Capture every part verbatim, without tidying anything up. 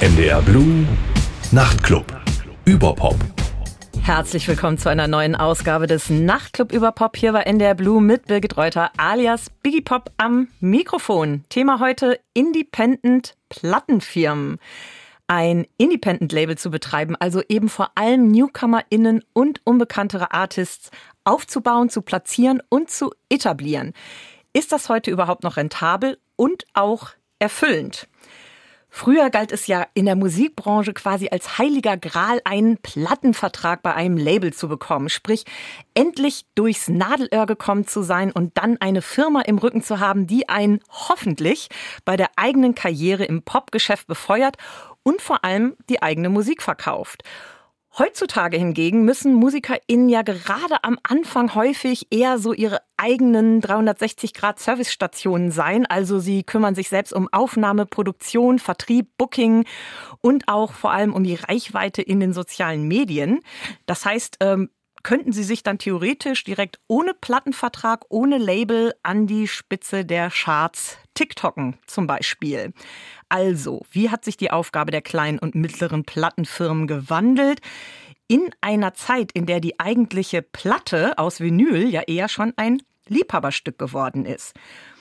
N D R Blue Nachtclub über Pop. Herzlich willkommen zu einer neuen Ausgabe des Nachtclub über Pop hier bei N D R Blue mit Birgit Reuter alias Biggie Pop am Mikrofon. Thema heute Independent Plattenfirmen. Ein Independent-Label zu betreiben, also eben vor allem NewcomerInnen und unbekanntere Artists aufzubauen, zu platzieren und zu etablieren. Ist das heute überhaupt noch rentabel und auch erfüllend? Früher galt es ja in der Musikbranche quasi als heiliger Gral, einen Plattenvertrag bei einem Label zu bekommen. Sprich, endlich durchs Nadelöhr gekommen zu sein und dann eine Firma im Rücken zu haben, die einen hoffentlich bei der eigenen Karriere im Popgeschäft befeuert und vor allem die eigene Musik verkauft. Heutzutage hingegen müssen MusikerInnen ja gerade am Anfang häufig eher so ihre eigenen dreihundertsechzig Grad Servicestationen sein. Also sie kümmern sich selbst um Aufnahme, Produktion, Vertrieb, Booking und auch vor allem um die Reichweite in den sozialen Medien. Das heißt, ähm, könnten sie sich dann theoretisch direkt ohne Plattenvertrag, ohne Label an die Spitze der Charts TikToken zum Beispiel. Also, wie hat sich die Aufgabe der kleinen und mittleren Plattenfirmen gewandelt? In einer Zeit, in der die eigentliche Platte aus Vinyl ja eher schon ein Liebhaberstück geworden ist.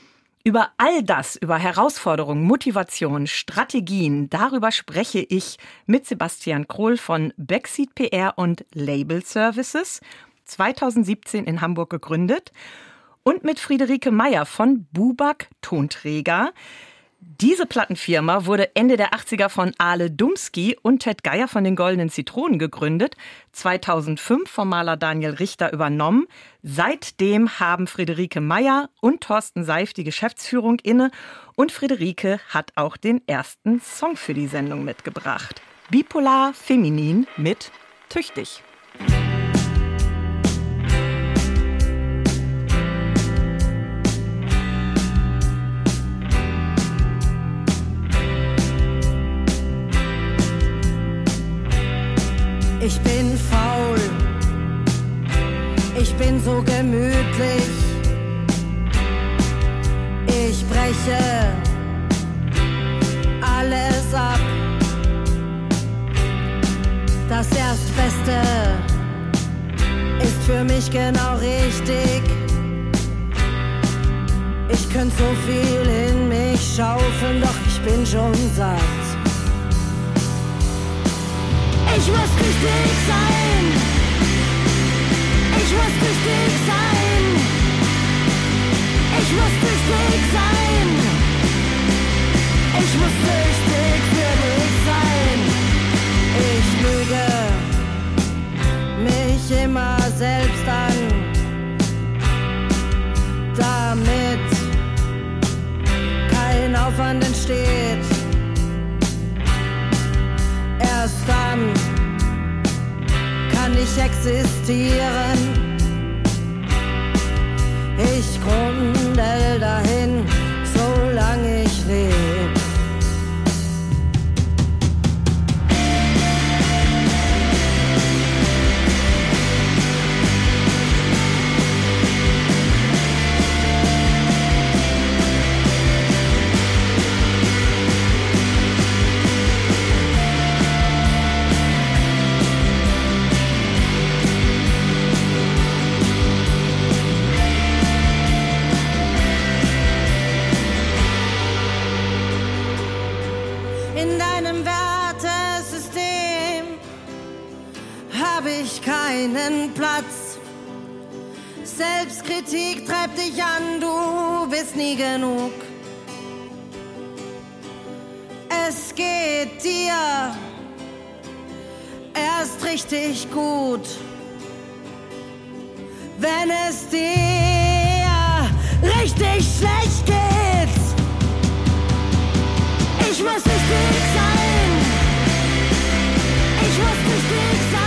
Über all das, über Herausforderungen, Motivation, Strategien, darüber spreche ich mit Sebastian Krohl von Backseat P R und Label Services, zweitausendsiebzehn in Hamburg gegründet, und mit Friederike Meyer von Bubak Tonträger. Diese Plattenfirma wurde Ende der achtziger von Ale Dumski und Ted Geier von den Goldenen Zitronen gegründet, zweitausendfünf vom Maler Daniel Richter übernommen. Seitdem haben Friederike Meyer und Thorsten Seif die Geschäftsführung inne und Friederike hat auch den ersten Song für die Sendung mitgebracht. Bipolar Feminin mit Tüchtig. Ich bin faul, ich bin so gemütlich, ich breche alles ab. Das Erstbeste ist für mich genau richtig. Ich könnte so viel in mich schaufeln, doch ich bin schon satt. Ich muss tüchtig sein. Ich muss tüchtig sein. Ich muss tüchtig sein. Ich muss tüchtig für dich sein. Ich lüge mich immer selbst an, damit kein Aufwand entsteht. Erst dann kann ich existieren. Ich grundel dahin, solange ich lebe. Keinen Platz. Selbstkritik treibt dich an, du bist nie genug. Es geht dir erst richtig gut, wenn es dir richtig schlecht geht. Ich muss tüchtig sein. Ich muss tüchtig sein.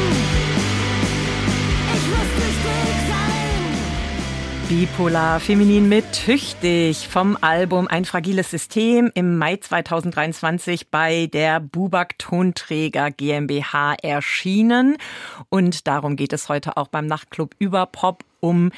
Bipolar Feminin mit Tüchtig vom Album Ein fragiles System im Mai zweitausenddreiundzwanzig bei der Bubak Tonträger GmbH erschienen. Und darum geht es heute auch beim Nachtclub über Pop um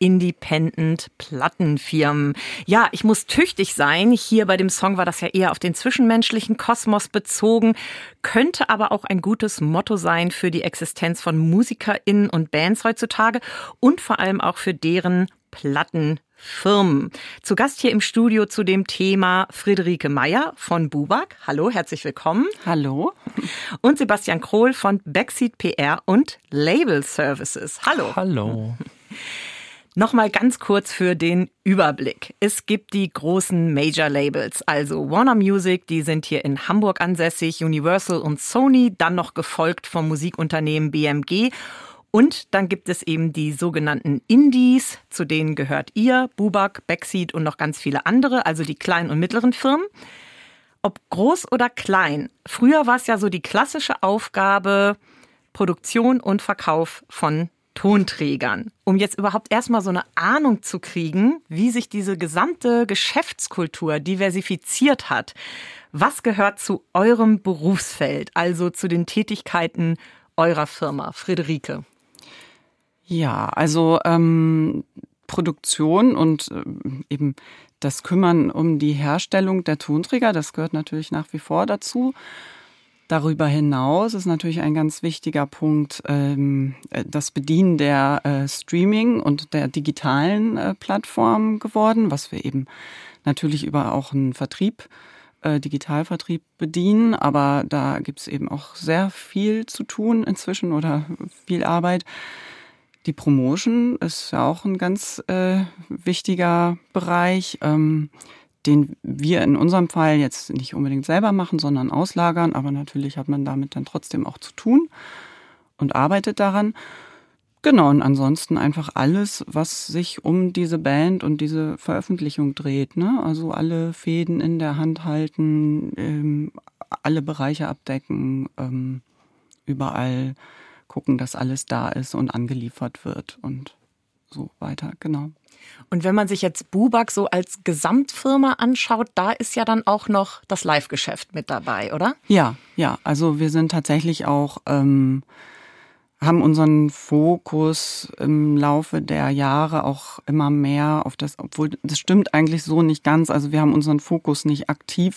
Independent-Plattenfirmen. Ja, ich muss tüchtig sein. Hier bei dem Song war das ja eher auf den zwischenmenschlichen Kosmos bezogen, könnte aber auch ein gutes Motto sein für die Existenz von MusikerInnen und Bands heutzutage und vor allem auch für deren Plattenfirmen. Zu Gast hier im Studio zu dem Thema Friederike Meyer von Bubak. Hallo, herzlich willkommen. Hallo. Und Sebastian Krohl von Backseat P R und Label Services. Hallo. Hallo. Nochmal ganz kurz für den Überblick. Es gibt die großen Major-Labels, also Warner Music, die sind hier in Hamburg ansässig, Universal und Sony, dann noch gefolgt vom Musikunternehmen B M G. Und dann gibt es eben die sogenannten Indies, zu denen gehört ihr, Bubak, Backseat und noch ganz viele andere, also die kleinen und mittleren Firmen. Ob groß oder klein, früher war es ja so die klassische Aufgabe, Produktion und Verkauf von Tonträgern. Um jetzt überhaupt erstmal so eine Ahnung zu kriegen, wie sich diese gesamte Geschäftskultur diversifiziert hat. Was gehört zu eurem Berufsfeld, also zu den Tätigkeiten eurer Firma? Friederike. Ja, also ähm, Produktion und äh, eben das Kümmern um die Herstellung der Tonträger, das gehört natürlich nach wie vor dazu. Darüber hinaus ist natürlich ein ganz wichtiger Punkt ähm, das Bedienen der äh, Streaming- und der digitalen äh, Plattformen geworden, was wir eben natürlich über auch einen Vertrieb, äh, Digitalvertrieb bedienen. Aber da gibt es eben auch sehr viel zu tun inzwischen oder viel Arbeit. Die Promotion ist ja auch ein ganz äh, wichtiger Bereich, ähm, den wir in unserem Fall jetzt nicht unbedingt selber machen, sondern auslagern. Aber natürlich hat man damit dann trotzdem auch zu tun und arbeitet daran. Genau, und ansonsten einfach alles, was sich um diese Band und diese Veröffentlichung dreht, ne? Also alle Fäden in der Hand halten, ähm, alle Bereiche abdecken, ähm, überall gucken, dass alles da ist und angeliefert wird und so weiter, genau. Und wenn man sich jetzt Bubak so als Gesamtfirma anschaut, da ist ja dann auch noch das Live-Geschäft mit dabei, oder? Ja, ja, also wir sind tatsächlich auch, ähm, haben unseren Fokus im Laufe der Jahre auch immer mehr auf das, obwohl das stimmt eigentlich so nicht ganz, also wir haben unseren Fokus nicht aktiv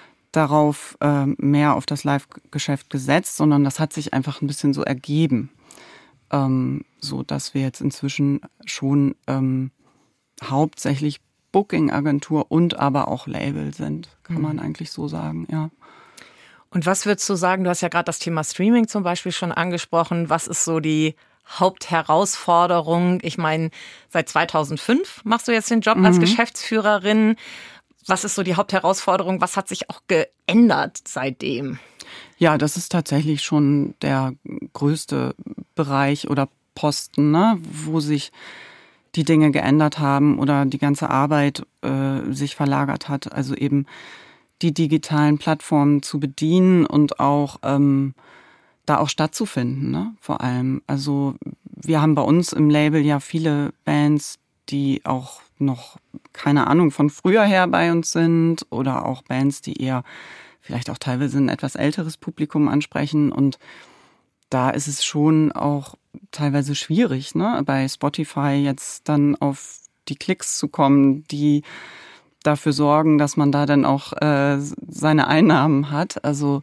darauf äh, mehr auf das Live-Geschäft gesetzt, sondern das hat sich einfach ein bisschen so ergeben, ähm, so dass wir jetzt inzwischen schon ähm, hauptsächlich Booking-Agentur und aber auch Label sind, kann man eigentlich so sagen, ja. Und was würdest du sagen, du hast ja gerade das Thema Streaming zum Beispiel schon angesprochen, was ist so die Hauptherausforderung? Ich meine, seit zweitausendfünf machst du jetzt den Job mhm. als Geschäftsführerin. Was ist so die Hauptherausforderung? Was hat sich auch geändert seitdem? Ja, das ist tatsächlich schon der größte Bereich oder Posten, ne, wo sich die Dinge geändert haben oder die ganze Arbeit äh, sich verlagert hat. Also eben die digitalen Plattformen zu bedienen und auch ähm, da auch stattzufinden, ne, vor allem. Also wir haben bei uns im Label ja viele Bands, die auch noch, keine Ahnung, von früher her bei uns sind oder auch Bands, die eher vielleicht auch teilweise ein etwas älteres Publikum ansprechen. Und da ist es schon auch teilweise schwierig, ne, bei Spotify jetzt dann auf die Klicks zu kommen, die dafür sorgen, dass man da dann auch äh, seine Einnahmen hat. Also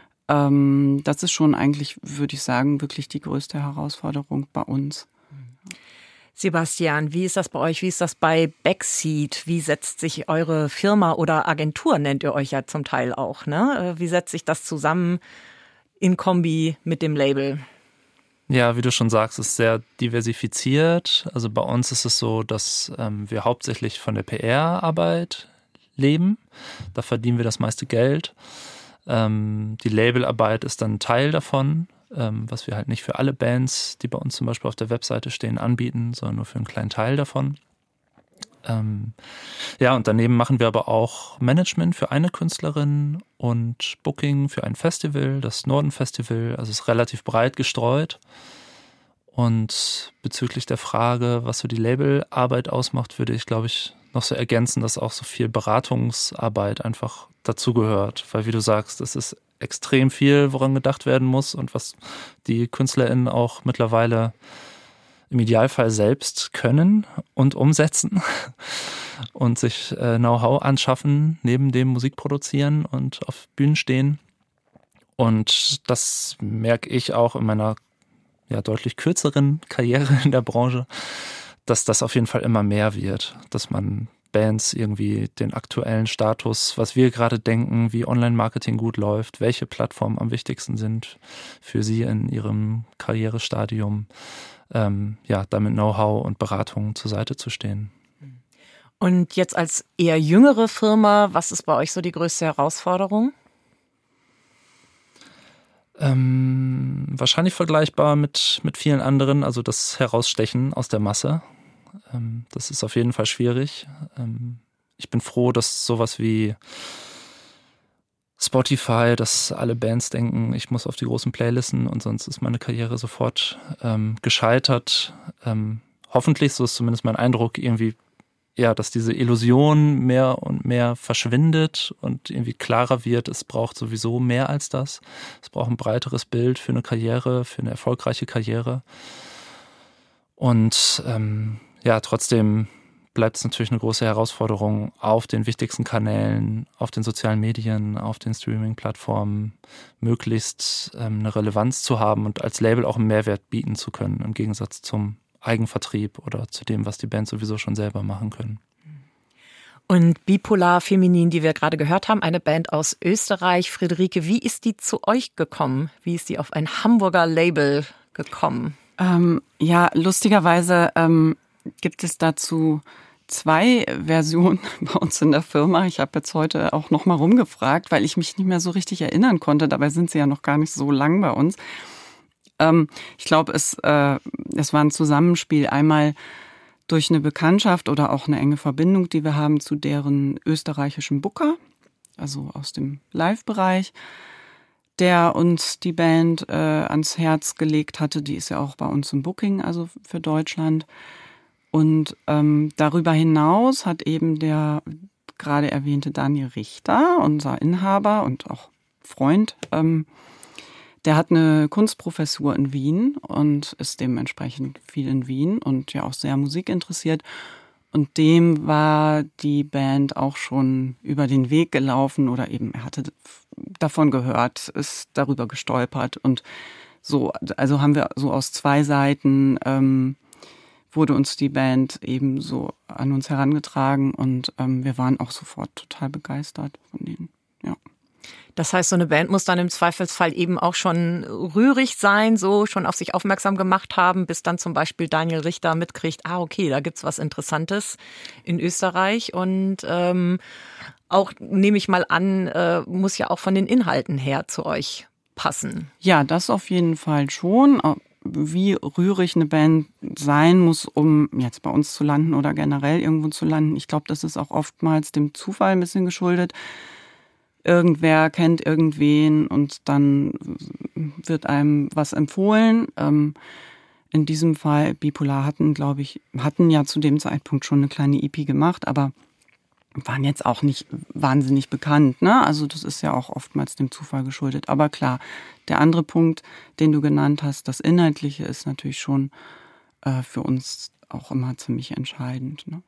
ähm, das ist schon eigentlich, würde ich sagen, wirklich die größte Herausforderung bei uns. Sebastian, wie ist das bei euch? Wie ist das bei Backseat? Wie setzt sich eure Firma oder Agentur, nennt ihr euch ja zum Teil auch, ne? Wie setzt sich das zusammen in Kombi mit dem Label? Ja, wie du schon sagst, ist sehr diversifiziert. Also bei uns ist es so, dass ähm, wir hauptsächlich von der P R-Arbeit leben. Da verdienen wir das meiste Geld. Ähm, die Labelarbeit ist dann ein Teil davon, ähm, was wir halt nicht für alle Bands, die bei uns zum Beispiel auf der Webseite stehen, anbieten, sondern nur für einen kleinen Teil davon. Ähm, ja, und daneben machen wir aber auch Management für eine Künstlerin und Booking für ein Festival, das Norden Festival. Also es ist relativ breit gestreut. Und bezüglich der Frage, was so die Labelarbeit ausmacht, würde ich, glaube ich, noch so ergänzen, dass auch so viel Beratungsarbeit einfach dazugehört. Weil, wie du sagst, es ist extrem viel, woran gedacht werden muss und was die KünstlerInnen auch mittlerweile im Idealfall selbst können und umsetzen und sich äh, Know-how anschaffen, neben dem Musik produzieren und auf Bühnen stehen. Und das merke ich auch in meiner ja, deutlich kürzeren Karriere in der Branche, dass das auf jeden Fall immer mehr wird, dass man Bands irgendwie den aktuellen Status, was wir gerade denken, wie Online-Marketing gut läuft, welche Plattformen am wichtigsten sind für sie in ihrem Karrierestadium, ähm, ja, damit Know-how und Beratung zur Seite zu stehen. Und jetzt als eher jüngere Firma, was ist bei euch so die größte Herausforderung? Ähm, wahrscheinlich vergleichbar mit, mit vielen anderen, also das Herausstechen aus der Masse. Ähm, das ist auf jeden Fall schwierig. Ähm, ich bin froh, dass sowas wie Spotify, dass alle Bands denken, ich muss auf die großen Playlisten und sonst ist meine Karriere sofort ähm, gescheitert. Ähm, hoffentlich, so ist zumindest mein Eindruck, irgendwie ja, dass diese Illusion mehr und mehr verschwindet und irgendwie klarer wird, es braucht sowieso mehr als das. Es braucht ein breiteres Bild für eine Karriere, für eine erfolgreiche Karriere. Und ähm, ja, trotzdem bleibt es natürlich eine große Herausforderung, auf den wichtigsten Kanälen, auf den sozialen Medien, auf den Streaming-Plattformen möglichst ähm, eine Relevanz zu haben und als Label auch einen Mehrwert bieten zu können, im Gegensatz zum Eigenvertrieb oder zu dem, was die Bands sowieso schon selber machen können. Und Bipolar Feminin, die wir gerade gehört haben, eine Band aus Österreich. Friederike, wie ist die zu euch gekommen? Wie ist die auf ein Hamburger Label gekommen? Ähm, ja, lustigerweise ähm, gibt es dazu zwei Versionen bei uns in der Firma. Ich habe jetzt heute auch noch mal rumgefragt, weil ich mich nicht mehr so richtig erinnern konnte. Dabei sind sie ja noch gar nicht so lang bei uns. Ich glaube, es, äh, es war ein Zusammenspiel einmal durch eine Bekanntschaft oder auch eine enge Verbindung, die wir haben zu deren österreichischen Booker, also aus dem Live-Bereich, der uns die Band äh, ans Herz gelegt hatte. Die ist ja auch bei uns im Booking, also für Deutschland. Und ähm, darüber hinaus hat eben der gerade erwähnte Daniel Richter, unser Inhaber und auch Freund, ähm, der hat eine Kunstprofessur in Wien und ist dementsprechend viel in Wien und ja auch sehr musikinteressiert. Und dem war die Band auch schon über den Weg gelaufen oder eben er hatte davon gehört, ist darüber gestolpert. Und so, also haben wir so aus zwei Seiten ähm, wurde uns die Band eben so an uns herangetragen und ähm, wir waren auch sofort total begeistert von denen, ja. Das heißt, so eine Band muss dann im Zweifelsfall eben auch schon rührig sein, so schon auf sich aufmerksam gemacht haben, bis dann zum Beispiel Daniel Richter mitkriegt, ah okay, da gibt's was Interessantes in Österreich und ähm, auch, nehme ich mal an, äh, muss ja auch von den Inhalten her zu euch passen. Ja, das auf jeden Fall schon. Wie rührig eine Band sein muss, um jetzt bei uns zu landen oder generell irgendwo zu landen. Ich glaube, das ist auch oftmals dem Zufall ein bisschen geschuldet. Irgendwer kennt irgendwen und dann wird einem was empfohlen. Ähm, in diesem Fall Bipolar hatten, glaube ich, hatten ja zu dem Zeitpunkt schon eine kleine E P gemacht, aber waren jetzt auch nicht wahnsinnig bekannt, ne? Also das ist ja auch oftmals dem Zufall geschuldet. Aber klar, der andere Punkt, den du genannt hast, das Inhaltliche ist natürlich schon äh, für uns auch immer ziemlich entscheidend, ne?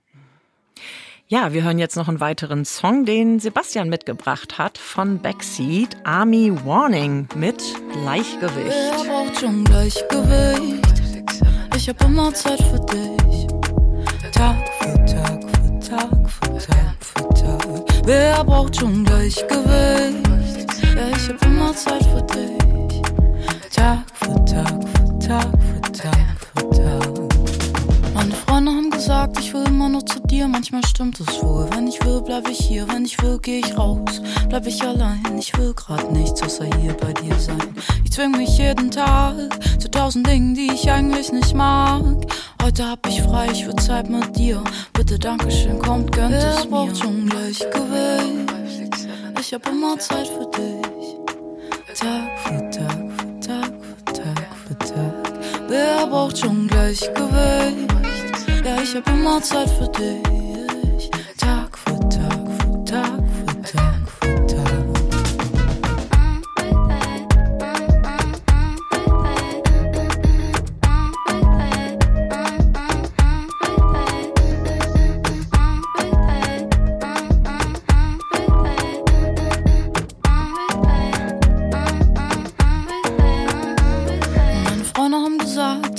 Ja, wir hören jetzt noch einen weiteren Song, den Sebastian mitgebracht hat von Backseat, Army Warning mit Gleichgewicht. Wer braucht schon Gleichgewicht? Ich hab immer Zeit für dich. Tag für Tag für Tag für Tag für Tag. Wer braucht schon Gleichgewicht? Ja, ich hab immer Zeit für dich. Tag für Tag für Tag für Tag für Tag. Meine Freunde haben gesagt, ich will immer nur zu dir. Manchmal stimmt es wohl. Wenn ich will, bleib ich hier. Wenn ich will, geh ich raus. Bleib ich allein. Ich will grad nichts außer hier bei dir sein. Ich zwing mich jeden Tag zu tausend Dingen, die ich eigentlich nicht mag. Heute hab ich frei, ich will Zeit mit dir. Bitte, Dankeschön, kommt, gönnt es mir. Wer braucht schon Gleichgewicht? Ich hab immer Zeit für dich. Tag für Tag für Tag für Tag für Tag. Wer braucht schon Gleichgewicht? Ja, ich hab immer Zeit für dich. Tag für Tag für Tag für Tag für Tag.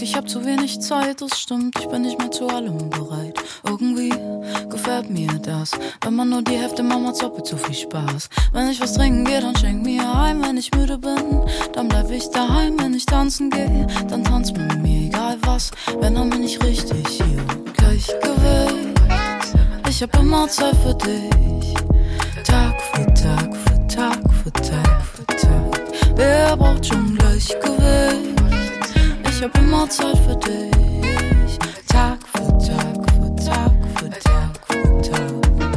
ich hab zu wenig Zeit, das stimmt, ich bin nicht mehr zu allem bereit. Irgendwie gefällt mir das, wenn man nur die Hälfte macht, als ob zu viel Spaß. Wenn ich was trinken gehe, dann schenk mir ein, wenn ich müde bin, dann bleib ich daheim. Wenn ich tanzen gehe, dann tanz mit mir, egal was, wenn dann bin ich richtig hier. Gleichgewicht, ich hab immer Zeit für dich, Tag für Tag für Tag für Tag für Tag. Wer braucht schon Gleichgewicht? Ich hab immer Zeit für dich, Tag für Tag für Tag für Tag für Tag.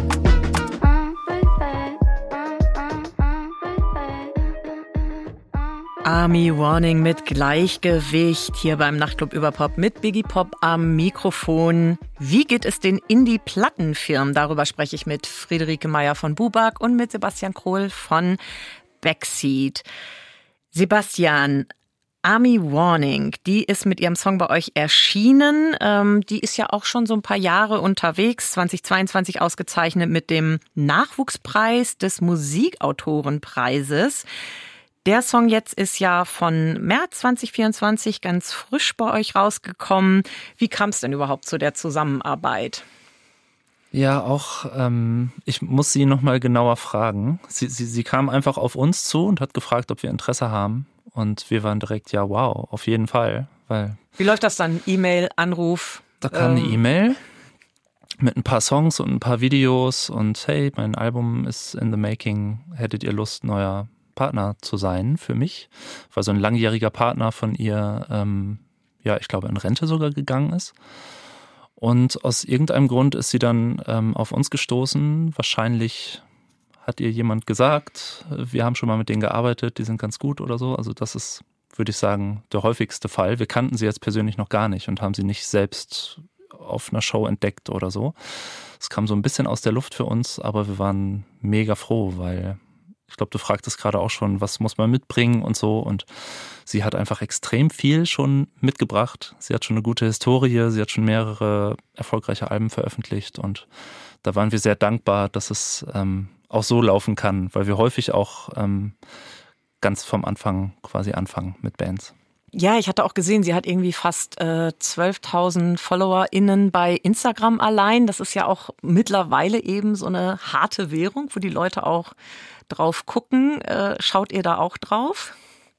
Army Warning mit Gleichgewicht hier beim Nachtclub über Pop mit Biggie Pop am Mikrofon. Wie geht es den Indie-Plattenfirmen? Darüber spreche ich mit Friederike Meyer von Bubak und mit Sebastian Krohl von Backseat. Sebastian, Army Warning, die ist mit ihrem Song bei euch erschienen. Ähm, die ist ja auch schon so ein paar Jahre unterwegs, zweitausendzweiundzwanzig ausgezeichnet mit dem Nachwuchspreis des Musikautorenpreises. Der Song jetzt ist ja von März zwanzig vierundzwanzig ganz frisch bei euch rausgekommen. Wie kam es denn überhaupt zu der Zusammenarbeit? Ja, auch ähm, ich muss sie nochmal genauer fragen. Sie, sie, sie kam einfach auf uns zu und hat gefragt, ob wir Interesse haben. Und wir waren direkt, ja, wow, auf jeden Fall. Weil Wie läuft das dann? E-Mail, Anruf? Da kam ähm, eine E-Mail mit ein paar Songs und ein paar Videos und hey, mein Album ist in the making. Hättet ihr Lust, neuer Partner zu sein für mich? Weil so ein langjähriger Partner von ihr, ähm, ja, ich glaube, in Rente sogar gegangen ist. Und aus irgendeinem Grund ist sie dann ähm, auf uns gestoßen. Wahrscheinlich hat ihr jemand gesagt, wir haben schon mal mit denen gearbeitet, die sind ganz gut oder so. Also das ist, würde ich sagen, der häufigste Fall. Wir kannten sie jetzt persönlich noch gar nicht und haben sie nicht selbst auf einer Show entdeckt oder so. Es kam so ein bisschen aus der Luft für uns, aber wir waren mega froh, weil ich glaube, du fragtest gerade auch schon, was muss man mitbringen und so. Und sie hat einfach extrem viel schon mitgebracht. Sie hat schon eine gute Historie, sie hat schon mehrere erfolgreiche Alben veröffentlicht. Und da waren wir sehr dankbar, dass es ähm, auch so laufen kann, weil wir häufig auch ähm, ganz vom Anfang quasi anfangen mit Bands. Ja, ich hatte auch gesehen, sie hat irgendwie fast äh, zwölftausend FollowerInnen bei Instagram allein. Das ist ja auch mittlerweile eben so eine harte Währung, wo die Leute auch drauf gucken. Äh, schaut ihr da auch drauf?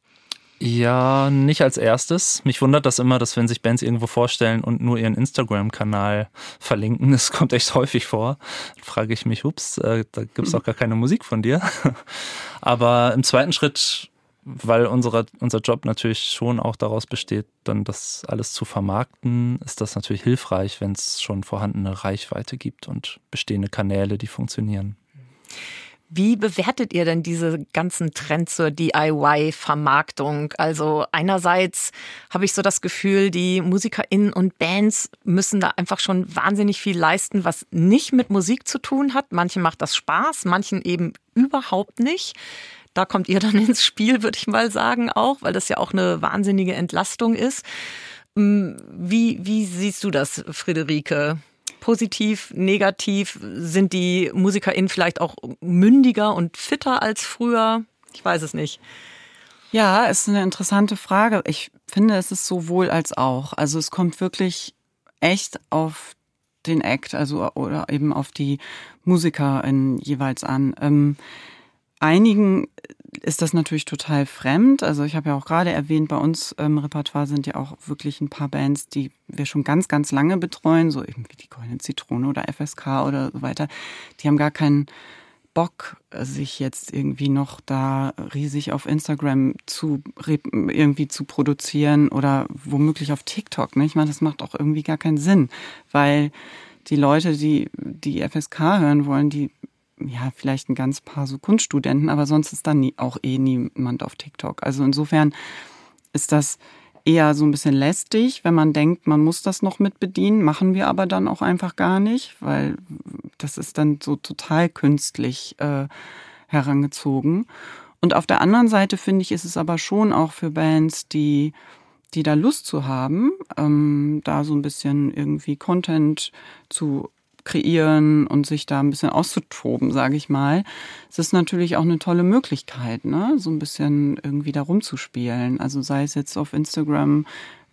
Ja, nicht als erstes. Mich wundert das immer, dass wenn sich Bands irgendwo vorstellen und nur ihren Instagram-Kanal verlinken, das kommt echt häufig vor. Dann frage ich mich, ups, äh, da gibt's doch gar keine Musik von dir. Aber im zweiten Schritt, weil unsere, unser Job natürlich schon auch daraus besteht, dann das alles zu vermarkten, ist das natürlich hilfreich, wenn es schon vorhandene Reichweite gibt und bestehende Kanäle, die funktionieren. Wie bewertet ihr denn diese ganzen Trends zur D I Y-Vermarktung? Also einerseits habe ich so das Gefühl, die MusikerInnen und Bands müssen da einfach schon wahnsinnig viel leisten, was nicht mit Musik zu tun hat. Manchen macht das Spaß, manchen eben überhaupt nicht. Da kommt ihr dann ins Spiel, würde ich mal sagen, auch, weil das ja auch eine wahnsinnige Entlastung ist. Wie, wie siehst du das, Friederike? Positiv, negativ? Sind die MusikerInnen vielleicht auch mündiger und fitter als früher? Ich weiß es nicht. Ja, ist eine interessante Frage. Ich finde, es ist sowohl als auch. Also es kommt wirklich echt auf den Act, also oder eben auf die MusikerInnen jeweils an. Ähm, einigen ist das natürlich total fremd. Also ich habe ja auch gerade erwähnt, bei uns im Repertoire sind ja auch wirklich ein paar Bands, die wir schon ganz, ganz lange betreuen, so irgendwie die Goldene Zitrone oder F S K oder so weiter. Die haben gar keinen Bock, sich jetzt irgendwie noch da riesig auf Instagram zu irgendwie zu produzieren oder womöglich auf TikTok. Ne? Ich meine, das macht auch irgendwie gar keinen Sinn, weil die Leute, die die F S K hören wollen, die ja, vielleicht ein ganz paar so Kunststudenten, aber sonst ist dann nie, auch eh niemand auf TikTok. Also insofern ist das eher so ein bisschen lästig, wenn man denkt, man muss das noch mit bedienen, machen wir aber dann auch einfach gar nicht, weil das ist dann so total künstlich äh, herangezogen. Und auf der anderen Seite finde ich, ist es aber schon auch für Bands, die die da Lust zu haben, ähm, da so ein bisschen irgendwie Content zu kreieren und sich da ein bisschen auszutoben, sage ich mal. Es ist natürlich auch eine tolle Möglichkeit, ne, so ein bisschen irgendwie da rumzuspielen. Also sei es jetzt auf Instagram,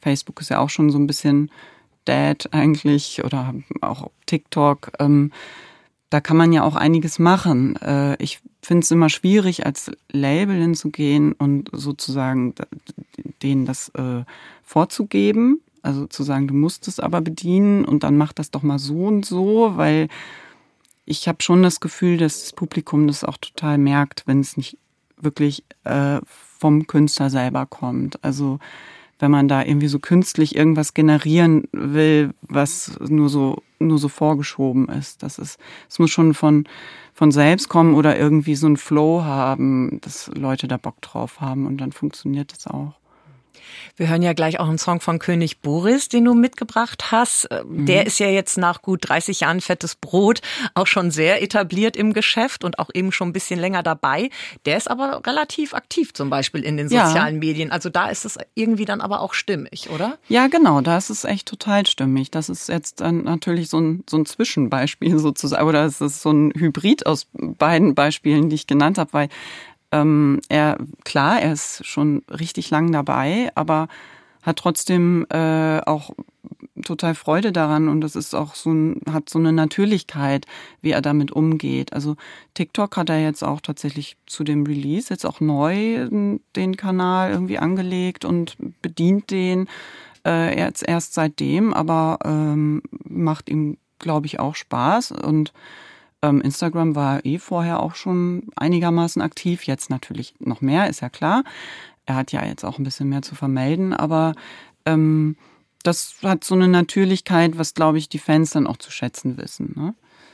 Facebook ist ja auch schon so ein bisschen dead eigentlich oder auch TikTok. Ähm, da kann man ja auch einiges machen. Äh, ich finde es immer schwierig, als Label hinzugehen und sozusagen denen das äh, vorzugeben. Also zu sagen, du musst es aber bedienen und dann mach das doch mal so und so, weil ich habe schon das Gefühl, dass das Publikum das auch total merkt, wenn es nicht wirklich äh, vom Künstler selber kommt. Also wenn man da irgendwie so künstlich irgendwas generieren will, was nur so nur so vorgeschoben ist. Das ist, es muss schon von von selbst kommen oder irgendwie so einen Flow haben, dass Leute da Bock drauf haben und dann funktioniert das auch. Wir hören ja gleich auch einen Song von König Boris, den du mitgebracht hast. Der Mhm. ist ja jetzt nach gut dreißig Jahren Fettes Brot auch schon sehr etabliert im Geschäft und auch eben schon ein bisschen länger dabei. Der ist aber relativ aktiv zum Beispiel in den Ja. sozialen Medien. Also da ist es irgendwie dann aber auch stimmig, oder? Ja, genau, da ist es echt total stimmig. Das ist jetzt dann natürlich so ein, so ein Zwischenbeispiel sozusagen, oder es ist so ein Hybrid aus beiden Beispielen, die ich genannt habe, weil ähm, er, klar, er ist schon richtig lang dabei, aber hat trotzdem äh, auch total Freude daran und das ist auch so ein, hat so eine Natürlichkeit, wie er damit umgeht. Also TikTok hat er jetzt auch tatsächlich zu dem Release jetzt auch neu den Kanal irgendwie angelegt und bedient den äh, jetzt erst seitdem, aber ähm, macht ihm, glaube ich, auch Spaß und ähm, Instagram war eh vorher auch schon einigermaßen aktiv, jetzt natürlich noch mehr, ist ja klar. Er hat ja jetzt auch ein bisschen mehr zu vermelden, aber ähm, das hat so eine Natürlichkeit, was, glaube ich, die Fans dann auch zu schätzen wissen. Ne?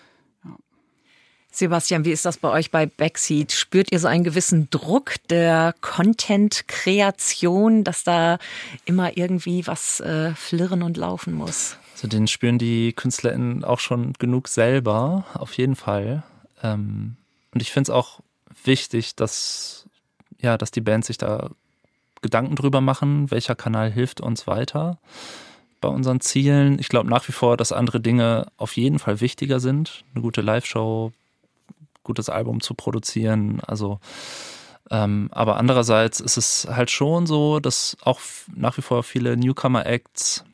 Sebastian, wie ist das bei euch bei Backseat? Spürt ihr so einen gewissen Druck der Content-Kreation, dass da immer irgendwie was äh, flirren und laufen muss? Also den spüren die KünstlerInnen auch schon genug selber, auf jeden Fall. Ähm, und ich finde es auch wichtig, dass, ja, dass die Bands sich da Gedanken drüber machen, welcher Kanal hilft uns weiter bei unseren Zielen. Ich glaube nach wie vor, dass andere Dinge auf jeden Fall wichtiger sind. Eine gute Live-Show, gutes Album zu produzieren. Also, ähm, aber andererseits ist es halt schon so, dass auch nach wie vor viele Newcomer-Acts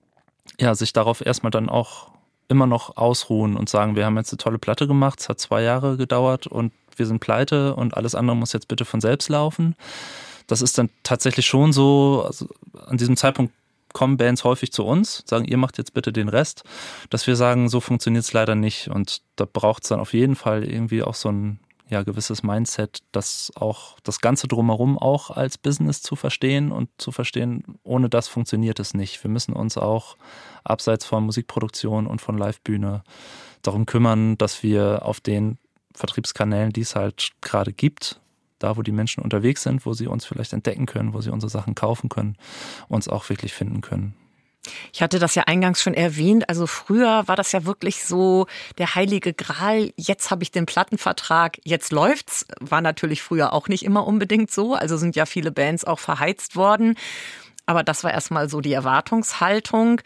ja, sich darauf erstmal dann auch immer noch ausruhen und sagen, wir haben jetzt eine tolle Platte gemacht, es hat zwei Jahre gedauert und wir sind pleite und alles andere muss jetzt bitte von selbst laufen. Das ist dann tatsächlich schon so, also an diesem Zeitpunkt kommen Bands häufig zu uns, sagen, ihr macht jetzt bitte den Rest, dass wir sagen, so funktioniert es leider nicht und da braucht es dann auf jeden Fall irgendwie auch so ein ja, gewisses Mindset, das auch das Ganze drumherum auch als Business zu verstehen und zu verstehen, ohne das funktioniert es nicht. Wir müssen uns auch abseits von Musikproduktion und von Livebühne darum kümmern, dass wir auf den Vertriebskanälen, die es halt gerade gibt, da wo die Menschen unterwegs sind, wo sie uns vielleicht entdecken können, wo sie unsere Sachen kaufen können, uns auch wirklich finden können. Ich hatte das ja eingangs schon erwähnt, also früher war das ja wirklich so der heilige Gral, jetzt habe ich den Plattenvertrag, jetzt läuft's. War natürlich früher auch nicht immer unbedingt so, also sind ja viele Bands auch verheizt worden. Aber das war erstmal so die Erwartungshaltung.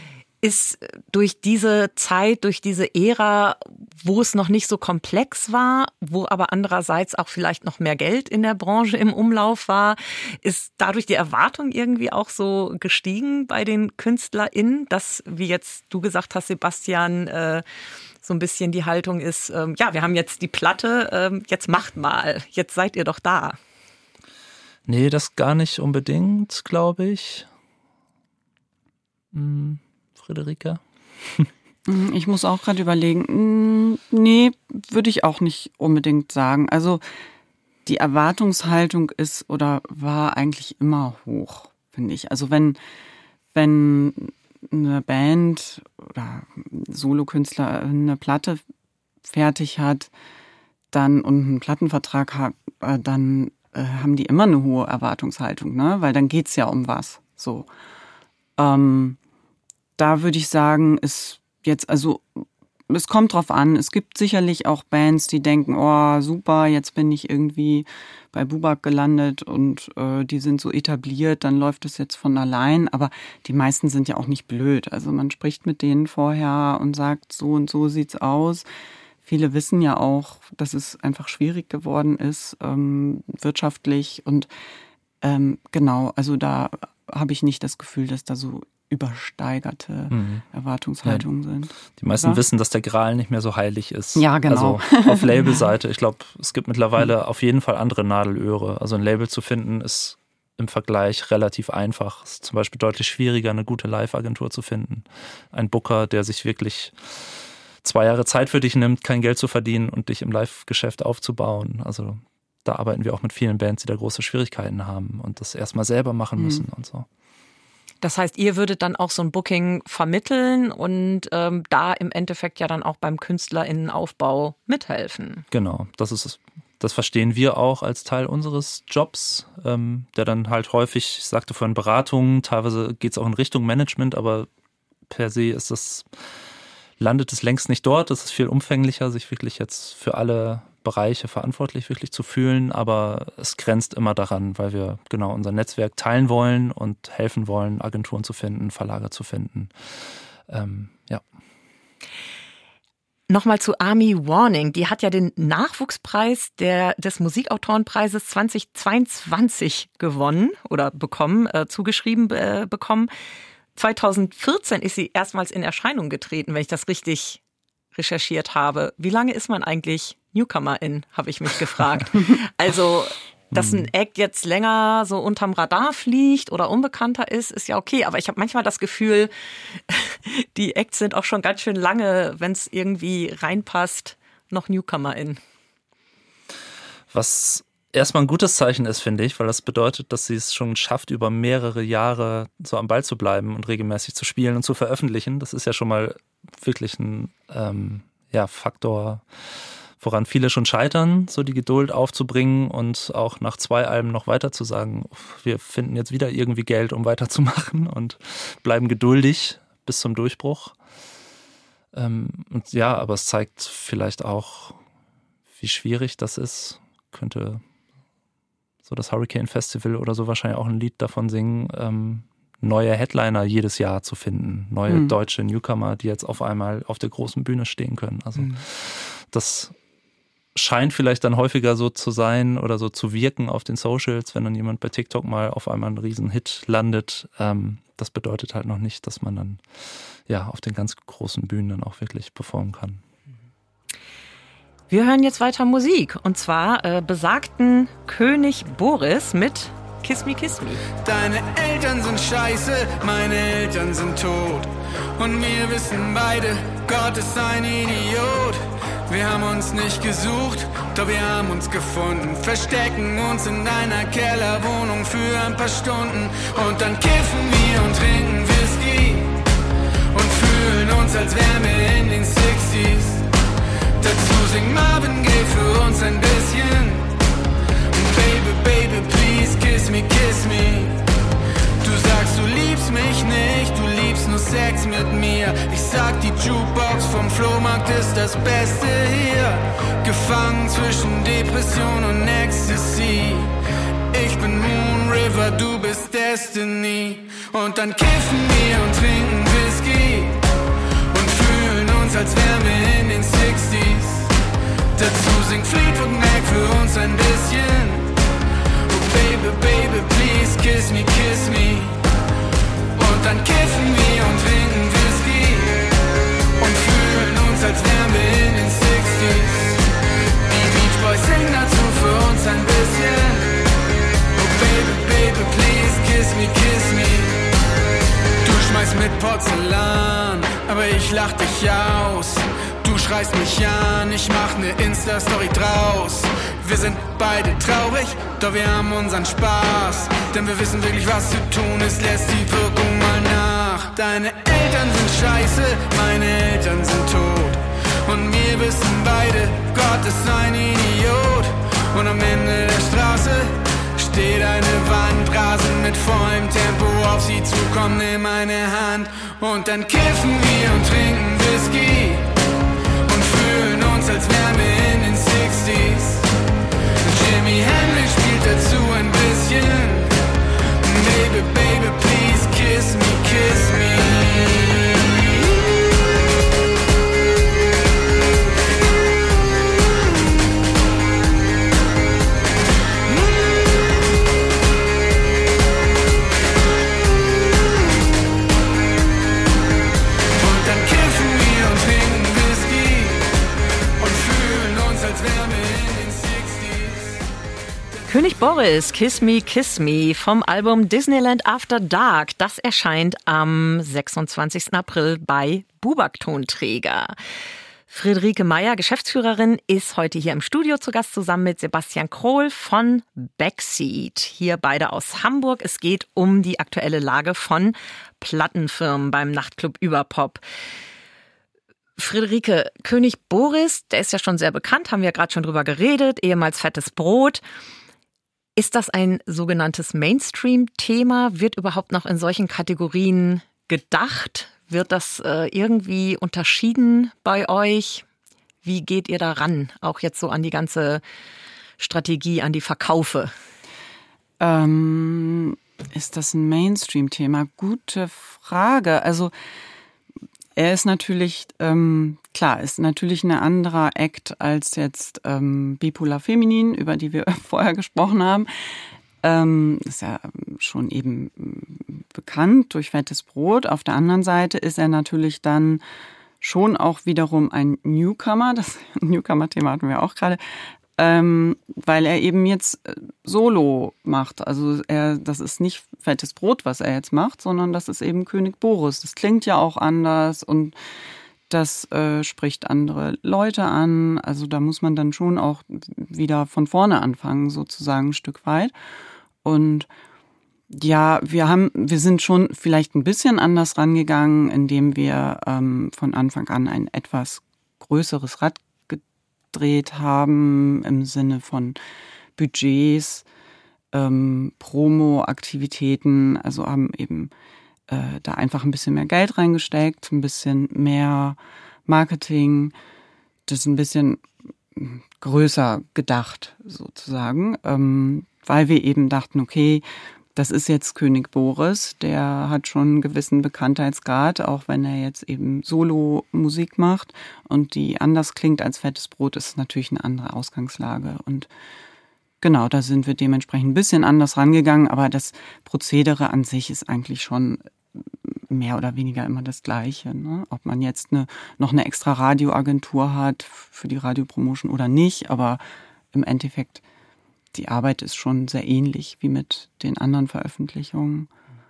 Ist durch diese Zeit, durch diese Ära, wo es noch nicht so komplex war, wo aber andererseits auch vielleicht noch mehr Geld in der Branche im Umlauf war, ist dadurch die Erwartung irgendwie auch so gestiegen bei den KünstlerInnen, dass, wie jetzt du gesagt hast, Sebastian, äh, so ein bisschen die Haltung ist, ähm, ja, wir haben jetzt die Platte, ähm, jetzt macht mal, jetzt seid ihr doch da. Nee, das gar nicht unbedingt, glaube ich. Hm. Friederike? Ich muss auch gerade überlegen, nee, würde ich auch nicht unbedingt sagen. Also die Erwartungshaltung ist oder war eigentlich immer hoch, finde ich. Also wenn, wenn eine Band oder Solokünstler eine Platte fertig hat, dann und einen Plattenvertrag hat, dann äh, haben die immer eine hohe Erwartungshaltung, ne? Weil dann geht's ja um was. So. Ähm, Da würde ich sagen, ist jetzt, also es kommt drauf an. Es gibt sicherlich auch Bands, die denken, oh super, jetzt bin ich irgendwie bei Bubak gelandet und äh, die sind so etabliert, dann läuft es jetzt von allein. Aber die meisten sind ja auch nicht blöd. Also man spricht mit denen vorher und sagt, so und so sieht's aus. Viele wissen ja auch, dass es einfach schwierig geworden ist, ähm, wirtschaftlich und ähm, genau, also da habe ich nicht das Gefühl, dass da so übersteigerte mhm. Erwartungshaltungen ja. sind. Die meisten ja? wissen, dass der Gral nicht mehr so heilig ist. Ja, genau. Also auf Labelseite. Ich glaube, es gibt mittlerweile mhm. auf jeden Fall andere Nadelöhre. Also ein Label zu finden ist im Vergleich relativ einfach. Es ist zum Beispiel deutlich schwieriger, eine gute Live-Agentur zu finden. Ein Booker, der sich wirklich zwei Jahre Zeit für dich nimmt, kein Geld zu verdienen und dich im Live-Geschäft aufzubauen. Also da arbeiten wir auch mit vielen Bands, die da große Schwierigkeiten haben und das erstmal selber machen müssen mhm. und so. Das heißt, ihr würdet dann auch so ein Booking vermitteln und ähm, da im Endeffekt ja dann auch beim KünstlerInnenaufbau mithelfen. Genau, das ist, das verstehen wir auch als Teil unseres Jobs, ähm, der dann halt häufig, ich sagte vorhin Beratungen, teilweise geht es auch in Richtung Management, aber per se ist das, landet es längst nicht dort. Es ist viel umfänglicher, sich wirklich jetzt für alle Bereiche verantwortlich wirklich zu fühlen, aber es grenzt immer daran, weil wir genau unser Netzwerk teilen wollen und helfen wollen, Agenturen zu finden, Verlage zu finden. Ähm, ja. Nochmal zu Army Warning. Die hat ja den Nachwuchspreis der, des Musikautorenpreises zweitausendzweiundzwanzig gewonnen oder bekommen, äh, zugeschrieben äh, bekommen. zweitausendvierzehn ist sie erstmals in Erscheinung getreten, wenn ich das richtig recherchiert habe. Wie lange ist man eigentlich Newcomerin, habe ich mich gefragt. Also, dass ein Act jetzt länger so unterm Radar fliegt oder unbekannter ist, ist ja okay. Aber ich habe manchmal das Gefühl, die Acts sind auch schon ganz schön lange, wenn es irgendwie reinpasst, noch Newcomerin. Was erstmal ein gutes Zeichen ist, finde ich, weil das bedeutet, dass sie es schon schafft, über mehrere Jahre so am Ball zu bleiben und regelmäßig zu spielen und zu veröffentlichen. Das ist ja schon mal wirklich ein ähm, ja, Faktor, woran viele schon scheitern, so die Geduld aufzubringen und auch nach zwei Alben noch weiter zu sagen, wir finden jetzt wieder irgendwie Geld, um weiterzumachen und bleiben geduldig bis zum Durchbruch. Ähm, und ja, aber es zeigt vielleicht auch, wie schwierig das ist. Könnte so das Hurricane Festival oder so wahrscheinlich auch ein Lied davon singen, ähm, neue Headliner jedes Jahr zu finden, neue mhm. deutsche Newcomer, die jetzt auf einmal auf der großen Bühne stehen können. Also mhm. das scheint vielleicht dann häufiger so zu sein oder so zu wirken auf den Socials, wenn dann jemand bei TikTok mal auf einmal einen riesen Hit landet. Ähm, das bedeutet halt noch nicht, dass man dann ja auf den ganz großen Bühnen dann auch wirklich performen kann. Wir hören jetzt weiter Musik und zwar äh, besagten König Boris mit Kiss Me, Kiss Me. Deine Eltern sind scheiße, meine Eltern sind tot. Und wir wissen beide, Gott ist ein Idiot. Wir haben uns nicht gesucht, doch wir haben uns gefunden. Verstecken uns in einer Kellerwohnung für ein paar Stunden. Und dann kiffen wir und trinken Whisky und fühlen uns, als wären wir in den Sixties. Dazu singt Marvin Gaye für uns ein bisschen. Baby, baby, please kiss me, kiss me. Du sagst, du liebst mich nicht, du liebst nur Sex mit mir. Ich sag, die Jukebox vom Flohmarkt ist das Beste hier. Gefangen zwischen Depression und Ecstasy. Ich bin Moon River, du bist Destiny. Und dann kiffen wir und trinken Whisky und fühlen uns, als wären wir in den Sixties. Dazu singt Fleetwood Mac für uns ein bisschen. Baby, baby, please kiss me, kiss me. Und dann kiffen wir und trinken Whisky und fühlen uns, als wären wir in den Sixties. Die Beach Boys singen dazu für uns ein bisschen. Oh baby, baby, please kiss me, kiss me. Du schmeißt mit Porzellan, aber ich lach dich aus. Du schreist mich an, ich mach ne Insta-Story draus. Wir sind beide traurig, doch wir haben unseren Spaß. Denn wir wissen wirklich, was zu tun ist, lässt die Wirkung mal nach. Deine Eltern sind scheiße, meine Eltern sind tot. Und wir wissen beide, Gott ist ein Idiot. Und am Ende der Straße steht eine Wand, Rasen mit vollem Tempo auf sie zukommen, nimm meine Hand. Und dann kiffen wir und trinken Whisky und fühlen uns, als wären wir in den Sixties. Jimi Hendrix spielt dazu ein bisschen. Baby, baby, please kiss me, kiss me. König Boris, Kiss Me, Kiss Me vom Album Disneyland After Dark. Das erscheint am sechsundzwanzigsten April bei Bubak-Tonträger. Friederike Meyer, Geschäftsführerin, ist heute hier im Studio zu Gast, zusammen mit Sebastian Krohl von Backseat. Hier beide aus Hamburg. Es geht um die aktuelle Lage von Plattenfirmen beim Nachtclub Überpop. Friederike, König Boris, der ist ja schon sehr bekannt, haben wir ja gerade schon drüber geredet, ehemals Fettes Brot. Ist das ein sogenanntes Mainstream-Thema? Wird überhaupt noch in solchen Kategorien gedacht? Wird das äh, irgendwie unterschieden bei euch? Wie geht ihr da ran? Auch jetzt so an die ganze Strategie, an die Verkaufe. Ähm, ist das ein Mainstream-Thema? Gute Frage. Also er ist natürlich, ähm, klar, ist natürlich ein anderer Act als jetzt ähm, Bipolar Feminin, über die wir vorher gesprochen haben. Ähm, ist ja schon eben bekannt durch Fettes Brot. Auf der anderen Seite ist er natürlich dann schon auch wiederum ein Newcomer. Das Newcomer-Thema hatten wir auch gerade. Ähm, weil er eben jetzt Solo macht. Also er, das ist nicht Fettes Brot, was er jetzt macht, sondern das ist eben König Boris. Das klingt ja auch anders und das äh, spricht andere Leute an. Also da muss man dann schon auch wieder von vorne anfangen, sozusagen ein Stück weit. Und ja, wir haben, wir sind schon vielleicht ein bisschen anders rangegangen, indem wir ähm, von Anfang an ein etwas größeres Rad gedreht haben im Sinne von Budgets, ähm, Promo-Aktivitäten. Also haben eben äh, da einfach ein bisschen mehr Geld reingesteckt, ein bisschen mehr Marketing, das ein bisschen größer gedacht sozusagen. Ähm, weil wir eben dachten, okay, das ist jetzt König Boris, der hat schon einen gewissen Bekanntheitsgrad, auch wenn er jetzt eben Solo-Musik macht und die anders klingt als Fettes Brot, ist natürlich eine andere Ausgangslage. Und genau, da sind wir dementsprechend ein bisschen anders rangegangen, aber das Prozedere an sich ist eigentlich schon mehr oder weniger immer das Gleiche, ne? Ob man jetzt eine, noch eine extra Radioagentur hat für die Radiopromotion oder nicht, aber im Endeffekt die Arbeit ist schon sehr ähnlich wie mit den anderen Veröffentlichungen.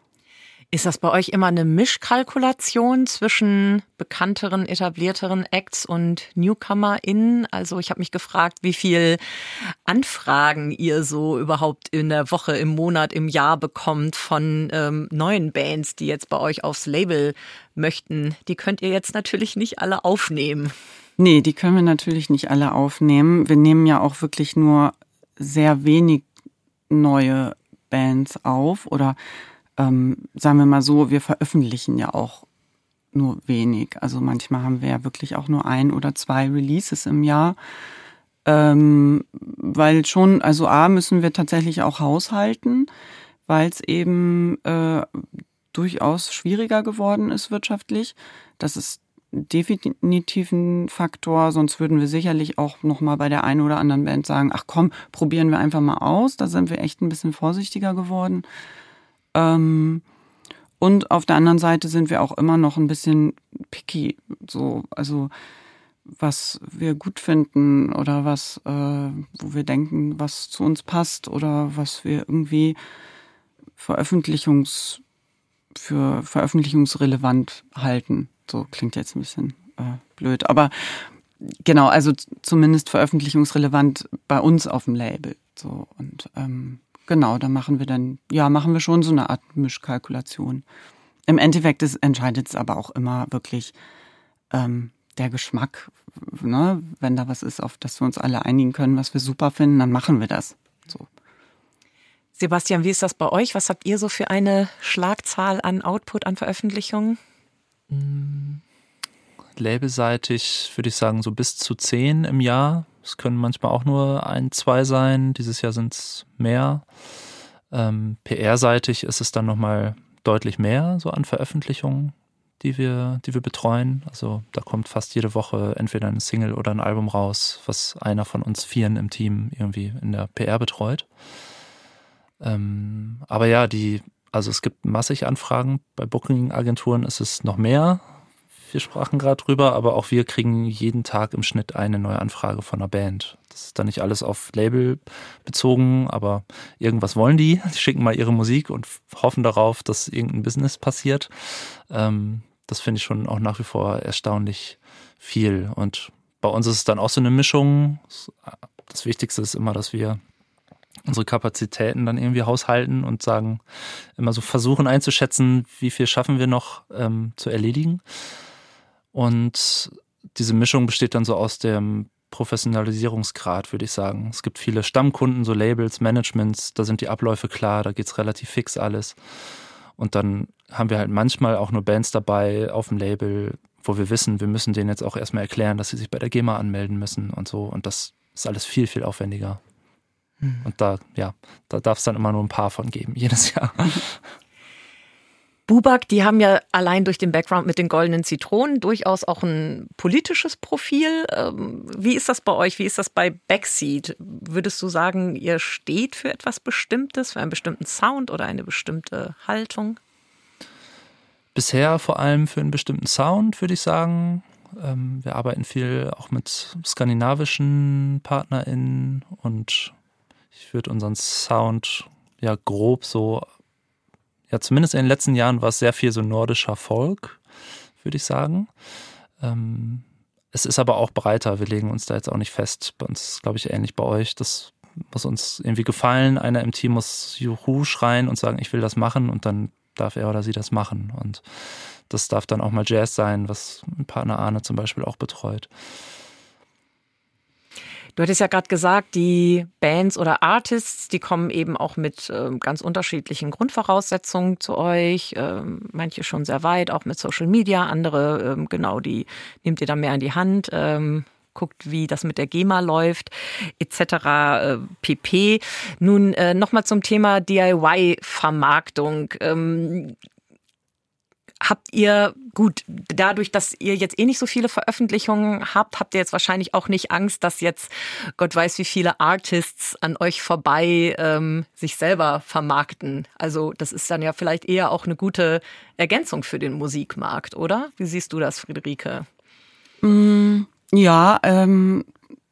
Ist das bei euch immer eine Mischkalkulation zwischen bekannteren, etablierteren Acts und NewcomerInnen? Also ich habe mich gefragt, wie viel Anfragen ihr so überhaupt in der Woche, im Monat, im Jahr bekommt von ähm, neuen Bands, die jetzt bei euch aufs Label möchten. Die könnt ihr jetzt natürlich nicht alle aufnehmen. Nee, die können wir natürlich nicht alle aufnehmen. Wir nehmen ja auch wirklich nur sehr wenig neue Bands auf oder ähm, sagen wir mal so, wir veröffentlichen ja auch nur wenig. Also manchmal haben wir ja wirklich auch nur ein oder zwei Releases im Jahr, ähm, weil schon, also A, müssen wir tatsächlich auch haushalten, weil es eben äh, durchaus schwieriger geworden ist wirtschaftlich. Das ist definitiv ein Faktor, sonst würden wir sicherlich auch noch mal bei der einen oder anderen Band sagen, ach komm, probieren wir einfach mal aus. Da sind wir echt ein bisschen vorsichtiger geworden. Ähm, und auf der anderen Seite sind wir auch immer noch ein bisschen picky, so, also was wir gut finden oder was, äh, wo wir denken, was zu uns passt oder was wir irgendwie Veröffentlichungs für veröffentlichungsrelevant halten. So klingt jetzt ein bisschen äh, blöd, aber genau, also zumindest veröffentlichungsrelevant bei uns auf dem Label. So und ähm, genau, da machen wir dann, ja, machen wir schon so eine Art Mischkalkulation. Im Endeffekt ist, entscheidet es aber auch immer wirklich ähm, der Geschmack, ne? Wenn da was ist, auf das wir uns alle einigen können, was wir super finden, dann machen wir das. So. Sebastian, wie ist das bei euch? Was habt ihr so für eine Schlagzahl an Output, an Veröffentlichungen? Labelseitig würde ich sagen so bis zu zehn im Jahr. Es können manchmal auch nur ein, zwei sein. Dieses Jahr sind es mehr. Ähm, P R-seitig ist es dann nochmal deutlich mehr so an Veröffentlichungen, die wir, die wir betreuen. Also da kommt fast jede Woche entweder eine Single oder ein Album raus, was einer von uns Vieren im Team irgendwie in der P R betreut. Ähm, aber ja, die, also es gibt massig Anfragen. Bei Booking-Agenturen ist es noch mehr. wir sprachen gerade drüber, aber auch wir kriegen jeden Tag im Schnitt eine neue Anfrage von einer Band. Das ist dann nicht alles auf Label bezogen, aber irgendwas wollen die. Die schicken mal ihre Musik und hoffen darauf, dass irgendein Business passiert. Ähm, das finde ich schon auch nach wie vor erstaunlich viel. Und bei uns ist es dann auch so eine Mischung. Das Wichtigste ist immer, dass wir unsere Kapazitäten dann irgendwie haushalten und sagen, immer so versuchen einzuschätzen, wie viel schaffen wir noch ähm, zu erledigen. Und diese Mischung besteht dann so aus dem Professionalisierungsgrad, würde ich sagen. Es gibt viele Stammkunden, so Labels, Managements, da sind die Abläufe klar, da geht's relativ fix alles. Und dann haben wir halt manchmal auch nur Bands dabei auf dem Label, wo wir wissen, wir müssen denen jetzt auch erstmal erklären, dass sie sich bei der GEMA anmelden müssen und so. Und das ist alles viel, viel aufwendiger. Und da, ja, da darf es dann immer nur ein paar von geben, jedes Jahr. Bubak, die haben ja allein durch den Background mit den goldenen Zitronen durchaus auch ein politisches Profil. Wie ist das bei euch? Wie ist das bei Backseat? Würdest du sagen, ihr steht für etwas Bestimmtes, für einen bestimmten Sound oder eine bestimmte Haltung? Bisher vor allem für einen bestimmten Sound, würde ich sagen. Wir arbeiten viel auch mit skandinavischen PartnerInnen und ich würde unseren Sound ja grob so, ja zumindest in den letzten Jahren war es sehr viel so nordischer Folk, würde ich sagen. Ähm, es ist aber auch breiter, wir legen uns da jetzt auch nicht fest. Bei uns ist glaube ich ähnlich bei euch, das muss uns irgendwie gefallen. Einer im Team muss Juhu schreien und sagen, ich will das machen und dann darf er oder sie das machen. Und das darf dann auch mal Jazz sein, was ein Partner Arne zum Beispiel auch betreut. Du hattest ja gerade gesagt, die Bands oder Artists, die kommen eben auch mit äh, ganz unterschiedlichen Grundvoraussetzungen zu euch. Ähm, manche schon sehr weit, auch mit Social Media. Andere, ähm, genau, die nehmt ihr dann mehr in die Hand. Ähm, guckt, wie das mit der GEMA läuft, et cetera äh, pp. Nun äh, nochmal zum Thema D I Y-Vermarktung. Ähm, Habt ihr, gut, dadurch, dass ihr jetzt eh nicht so viele Veröffentlichungen habt, habt ihr jetzt wahrscheinlich auch nicht Angst, dass jetzt Gott weiß wie viele Artists an euch vorbei ähm, sich selber vermarkten. Also das ist dann ja vielleicht eher auch eine gute Ergänzung für den Musikmarkt, oder? Wie siehst du das, Friederike? Mm, ja, ähm,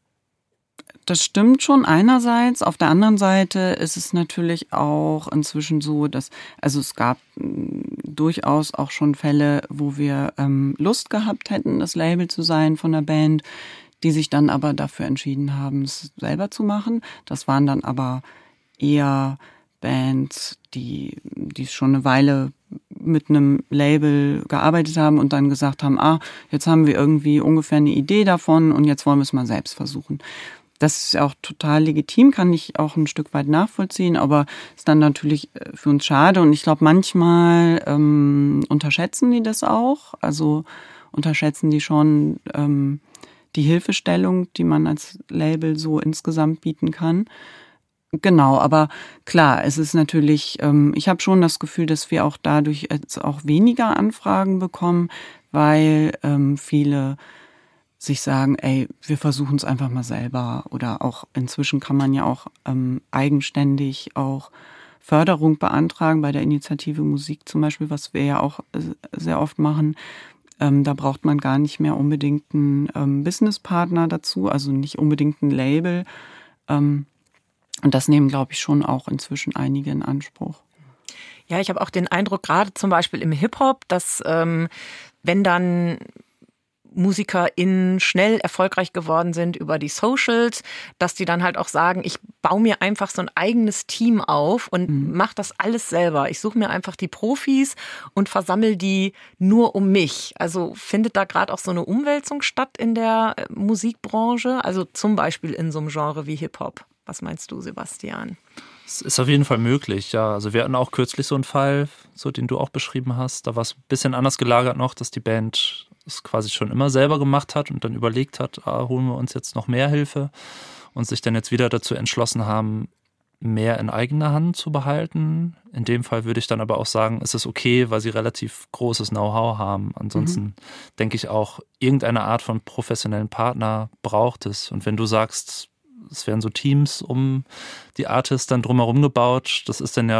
das stimmt schon einerseits. Auf der anderen Seite ist es natürlich auch inzwischen so, dass, also es gab mh, durchaus auch schon Fälle, wo wir ähm, Lust gehabt hätten, das Label zu sein von der Band, die sich dann aber dafür entschieden haben, es selber zu machen. Das waren dann aber eher Bands, die, die schon eine Weile mit einem Label gearbeitet haben und dann gesagt haben, ah, jetzt haben wir irgendwie ungefähr eine Idee davon und jetzt wollen wir es mal selbst versuchen. Das ist auch total legitim, kann ich auch ein Stück weit nachvollziehen, aber ist dann natürlich für uns schade. Und ich glaube, manchmal ähm, unterschätzen die das auch. Also unterschätzen die schon ähm, die Hilfestellung, die man als Label so insgesamt bieten kann. Genau, aber klar, es ist natürlich, ähm, ich habe schon das Gefühl, dass wir auch dadurch jetzt auch weniger Anfragen bekommen, weil ähm, viele sich sagen, ey, wir versuchen es einfach mal selber. Oder auch inzwischen kann man ja auch ähm, eigenständig auch Förderung beantragen bei der Initiative Musik zum Beispiel, was wir ja auch äh, sehr oft machen. Ähm, da braucht man gar nicht mehr unbedingt einen ähm, Businesspartner dazu, also nicht unbedingt ein Label. Ähm, und das nehmen, glaube ich, schon auch inzwischen einige in Anspruch. Ja, ich habe auch den Eindruck, gerade zum Beispiel im Hip-Hop, dass ähm, wenn dann MusikerInnen schnell erfolgreich geworden sind über die Socials, dass die dann halt auch sagen, ich baue mir einfach so ein eigenes Team auf und mhm. mache das alles selber. Ich suche mir einfach die Profis und versammle die nur um mich. Also findet da gerade auch so eine Umwälzung statt in der Musikbranche? Also zum Beispiel in so einem Genre wie Hip-Hop. Was meinst du, Sebastian? Es ist auf jeden Fall möglich, ja. Also wir hatten auch kürzlich so einen Fall, so den du auch beschrieben hast. Da war es ein bisschen anders gelagert noch, dass die Band es quasi schon immer selber gemacht hat und dann überlegt hat, ah, holen wir uns jetzt noch mehr Hilfe und sich dann jetzt wieder dazu entschlossen haben, mehr in eigener Hand zu behalten. In dem Fall würde ich dann aber auch sagen, es ist okay, weil sie relativ großes Know-how haben. Ansonsten mhm. denke ich auch, irgendeine Art von professionellen Partner braucht es. Und wenn du sagst, es werden so Teams um die Artists dann drumherum gebaut, das ist dann ja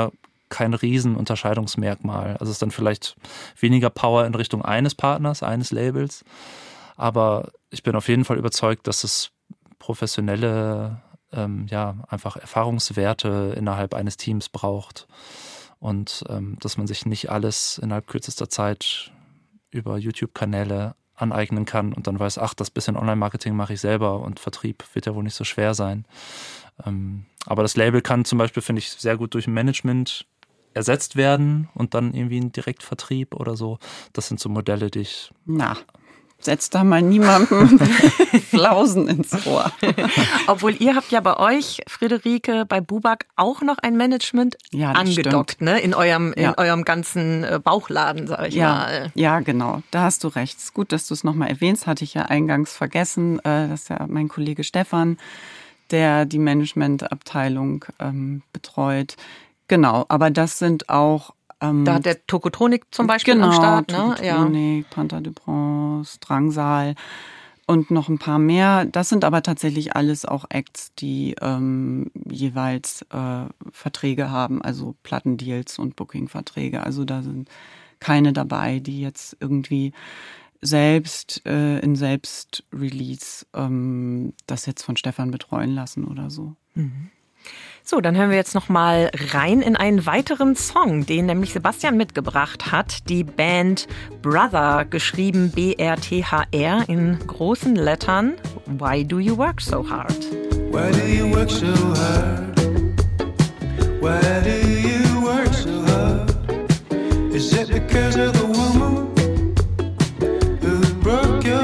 kein Riesenunterscheidungsmerkmal. Also es ist dann vielleicht weniger Power in Richtung eines Partners, eines Labels. Aber ich bin auf jeden Fall überzeugt, dass es professionelle, ähm, ja, einfach Erfahrungswerte innerhalb eines Teams braucht. Und ähm, dass man sich nicht alles innerhalb kürzester Zeit über YouTube-Kanäle aneignen kann und dann weiß, ach, das bisschen Online-Marketing mache ich selber und Vertrieb wird ja wohl nicht so schwer sein. Ähm, aber das Label kann zum Beispiel, finde ich, sehr gut durch ein Management ersetzt werden und dann irgendwie ein Direktvertrieb oder so. Das sind so Modelle, die ich... Na, setzt da mal niemandem Flausen ins Ohr. Obwohl ihr habt ja bei euch, Friederike, bei Bubak auch noch ein Management ja, angedockt, stimmt. ne? In eurem, ja. in eurem ganzen Bauchladen, sag ich ja, mal. Ja, genau. Da hast du recht. Es ist gut, dass du es nochmal erwähnst. Hatte ich ja eingangs vergessen. Das ist ja mein Kollege Stefan, der die Managementabteilung ähm, betreut. Genau, aber das sind auch Ähm, da hat der Tokotronik zum Beispiel genau, am Start, ne? Tokotronik, ja. Panther de Prince, Drangsal und noch ein paar mehr. Das sind aber tatsächlich alles auch Acts, die ähm, jeweils äh, Verträge haben, also Plattendeals und Booking-Verträge. Also da sind keine dabei, die jetzt irgendwie selbst äh, in Selbstrelease ähm, das jetzt von Stefan betreuen lassen oder so. Mhm. So, dann hören wir jetzt noch mal rein in einen weiteren Song, den nämlich Sebastian mitgebracht hat. Die Band Brother, geschrieben B R T H R in großen Lettern. Why do you work so hard? Why do you work so hard? Why do you work so hard? Is it because of the woman who broke your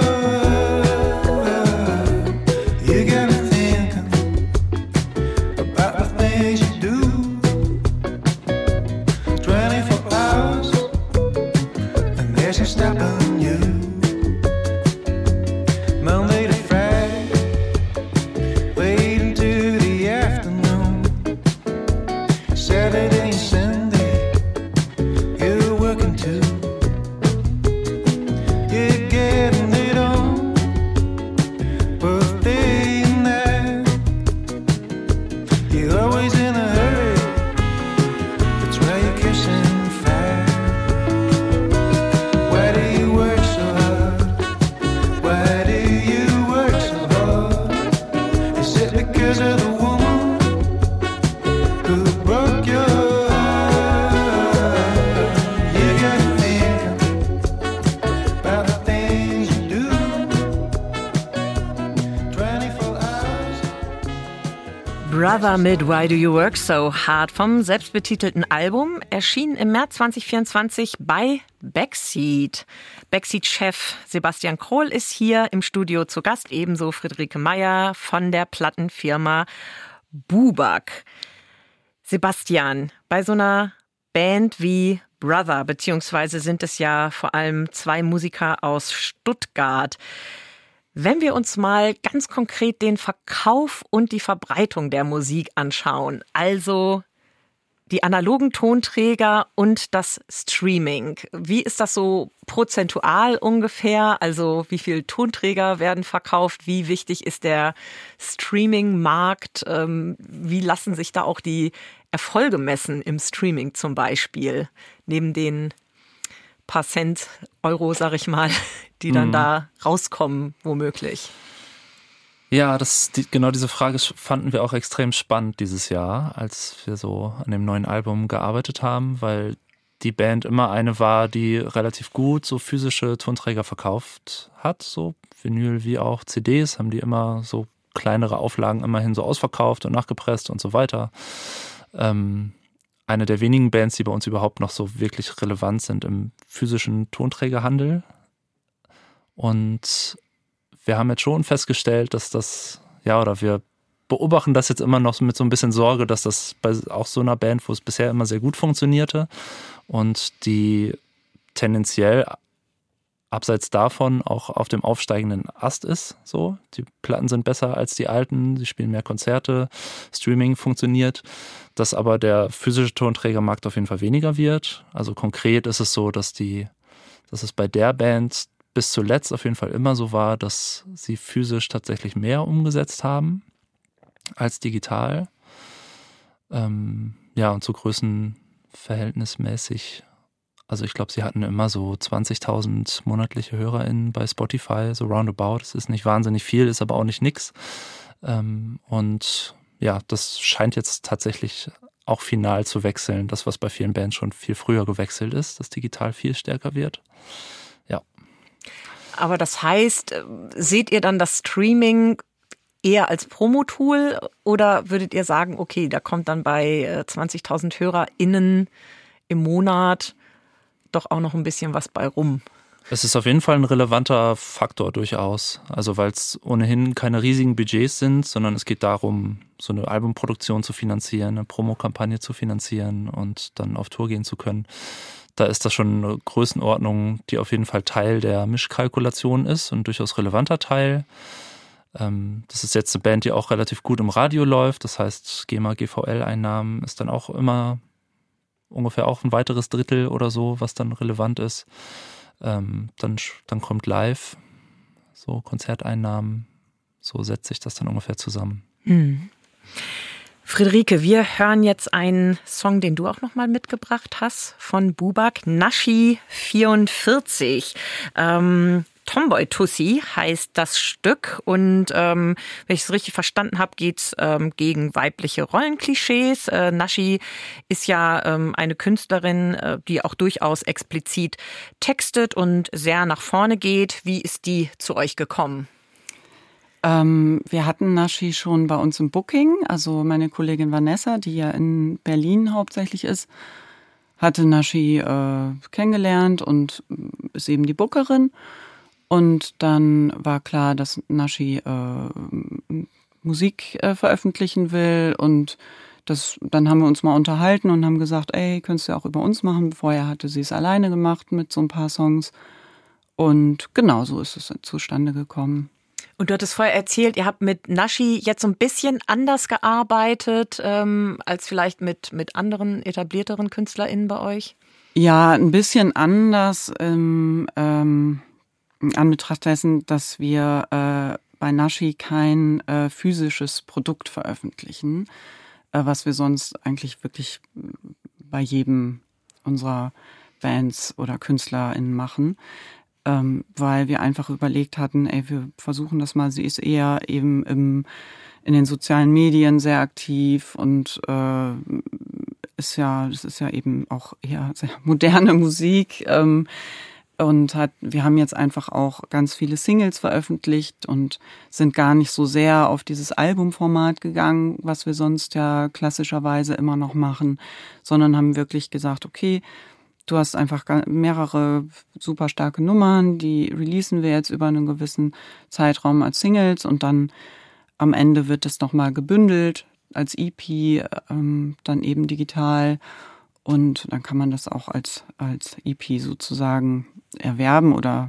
heart? You got me thinking about the things you do. twenty-four hours and there's no stopping you. Monday to Friday, wait until the afternoon. Saturday and Sunday, you're working too. You're getting it on, both day and night. You're always in a hurry, that's why you're kissing fire. Why do you work so hard? Why do you work so hard? Is it because of the woman who broke your heart? You got me thinking about the things you do. twenty-four hours. Brother mit Why Do You Work So Hard vom selbstbetitelten Album, erschien im März zwanzig vierundzwanzig bei Backseat. Backseat-Chef Sebastian Krohl ist hier im Studio zu Gast, ebenso Friederike Meyer von der Plattenfirma Bubak. Sebastian, bei so einer Band wie Brother, beziehungsweise sind es ja vor allem zwei Musiker aus Stuttgart. Wenn wir uns mal ganz konkret den Verkauf und die Verbreitung der Musik anschauen, also die analogen Tonträger und das Streaming, wie ist das so prozentual ungefähr? Also wie viele Tonträger werden verkauft? Wie wichtig ist der Streaming-Markt? Ähm, Wie lassen sich da auch die Erfolge messen im Streaming zum Beispiel? Neben den paar Cent, Euro, sag ich mal, die dann Mhm. da rauskommen, womöglich. Ja, das, die, genau diese Frage fanden wir auch extrem spannend dieses Jahr, als wir so an dem neuen Album gearbeitet haben, weil die Band immer eine war, die relativ gut so physische Tonträger verkauft hat, so Vinyl wie auch C Ds, haben die immer so kleinere Auflagen immerhin so ausverkauft und nachgepresst und so weiter. Ähm, eine der wenigen Bands, die bei uns überhaupt noch so wirklich relevant sind im physischen Tonträgerhandel. Und wir haben jetzt schon festgestellt, dass das, ja, oder wir beobachten das jetzt immer noch mit so ein bisschen Sorge, dass das bei auch so einer Band, wo es bisher immer sehr gut funktionierte und die tendenziell abseits davon auch auf dem aufsteigenden Ast ist. So, die Platten sind besser als die alten, sie spielen mehr Konzerte, Streaming funktioniert, dass aber der physische Tonträgermarkt auf jeden Fall weniger wird. Also konkret ist es so, dass die, dass es bei der Band bis zuletzt auf jeden Fall immer so war, dass sie physisch tatsächlich mehr umgesetzt haben als digital. Ähm, ja, und zu Größenverhältnissen verhältnismäßig, also ich glaube, sie hatten immer so zwanzigtausend monatliche HörerInnen bei Spotify, so roundabout. Das ist nicht wahnsinnig viel, ist aber auch nicht nix. Ähm, und ja, das scheint jetzt tatsächlich auch final zu wechseln. Das, was bei vielen Bands schon viel früher gewechselt ist, dass digital viel stärker wird. Ja. Aber das heißt, seht ihr dann das Streaming eher als Promotool oder würdet ihr sagen, okay, da kommt dann bei zwanzigtausend HörerInnen im Monat doch auch noch ein bisschen was bei rum? Es ist auf jeden Fall ein relevanter Faktor durchaus. Also weil es ohnehin keine riesigen Budgets sind, sondern es geht darum, so eine Albumproduktion zu finanzieren, eine Promokampagne zu finanzieren und dann auf Tour gehen zu können. Da ist das schon eine Größenordnung, die auf jeden Fall Teil der Mischkalkulation ist und durchaus relevanter Teil. Das ist jetzt eine Band, die auch relativ gut im Radio läuft. Das heißt, GEMA, G V L-Einnahmen ist dann auch immer ungefähr auch ein weiteres Drittel oder so, was dann relevant ist. Ähm, dann, dann kommt live, so Konzerteinnahmen, so setzt sich das dann ungefähr zusammen. Hm. Friederike, wir hören jetzt einen Song, den du auch nochmal mitgebracht hast, von Bubak, Naschi vierundvierzig. Ähm, Tomboy Tussi heißt das Stück und ähm, wenn ich es richtig verstanden habe, geht es ähm, gegen weibliche Rollenklischees. Äh, Naschi ist ja ähm, eine Künstlerin, äh, die auch durchaus explizit textet und sehr nach vorne geht. Wie ist die zu euch gekommen? Ähm, wir hatten Naschi schon bei uns im Booking. Also meine Kollegin Vanessa, die ja in Berlin hauptsächlich ist, hatte Naschi äh, kennengelernt und ist eben die Bookerin. Und dann war klar, dass Naschi äh, Musik äh, veröffentlichen will und das, dann haben wir uns mal unterhalten und haben gesagt, ey, könntest du auch über uns machen. Vorher hatte sie es alleine gemacht mit so ein paar Songs und genau so ist es zustande gekommen. Und du hattest vorher erzählt, ihr habt mit Naschi jetzt so ein bisschen anders gearbeitet ähm, als vielleicht mit, mit anderen etablierteren KünstlerInnen bei euch? Ja, ein bisschen anders. Ähm, ähm, An Betracht dessen, dass wir äh, bei Naschi kein äh, physisches Produkt veröffentlichen, äh, was wir sonst eigentlich wirklich bei jedem unserer Bands oder KünstlerInnen machen, ähm, weil wir einfach überlegt hatten, ey, wir versuchen das mal, sie ist eher eben im, in den sozialen Medien sehr aktiv und äh, ist ja, das ist ja eben auch eher sehr moderne Musik, ähm, Und hat, wir haben jetzt einfach auch ganz viele Singles veröffentlicht und sind gar nicht so sehr auf dieses Albumformat gegangen, was wir sonst ja klassischerweise immer noch machen, sondern haben wirklich gesagt, okay, du hast einfach mehrere super starke Nummern, die releasen wir jetzt über einen gewissen Zeitraum als Singles und dann am Ende wird es nochmal gebündelt als E P, ähm, dann eben digital. Und dann kann man das auch als, als E P sozusagen erwerben oder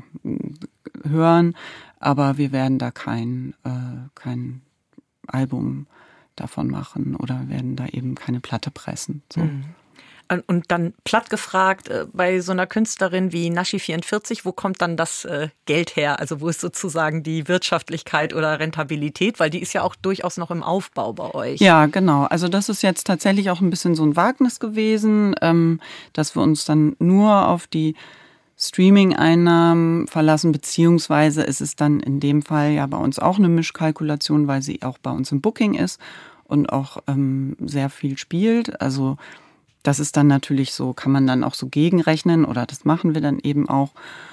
hören. Aber wir werden da kein, äh, kein Album davon machen oder werden da eben keine Platte pressen. So. Mhm. Und dann platt gefragt, bei so einer Künstlerin wie Naschi vierundvierzig, wo kommt dann das Geld her? Also wo ist sozusagen die Wirtschaftlichkeit oder Rentabilität? Weil die ist ja auch durchaus noch im Aufbau bei euch. Ja, genau. Also das ist jetzt tatsächlich auch ein bisschen so ein Wagnis gewesen, dass wir uns dann nur auf die Streaming-Einnahmen verlassen, beziehungsweise ist es dann in dem Fall ja bei uns auch eine Mischkalkulation, weil sie auch bei uns im Booking ist und auch sehr viel spielt. Also das ist dann natürlich so, kann man dann auch so gegenrechnen oder das machen wir dann eben auch.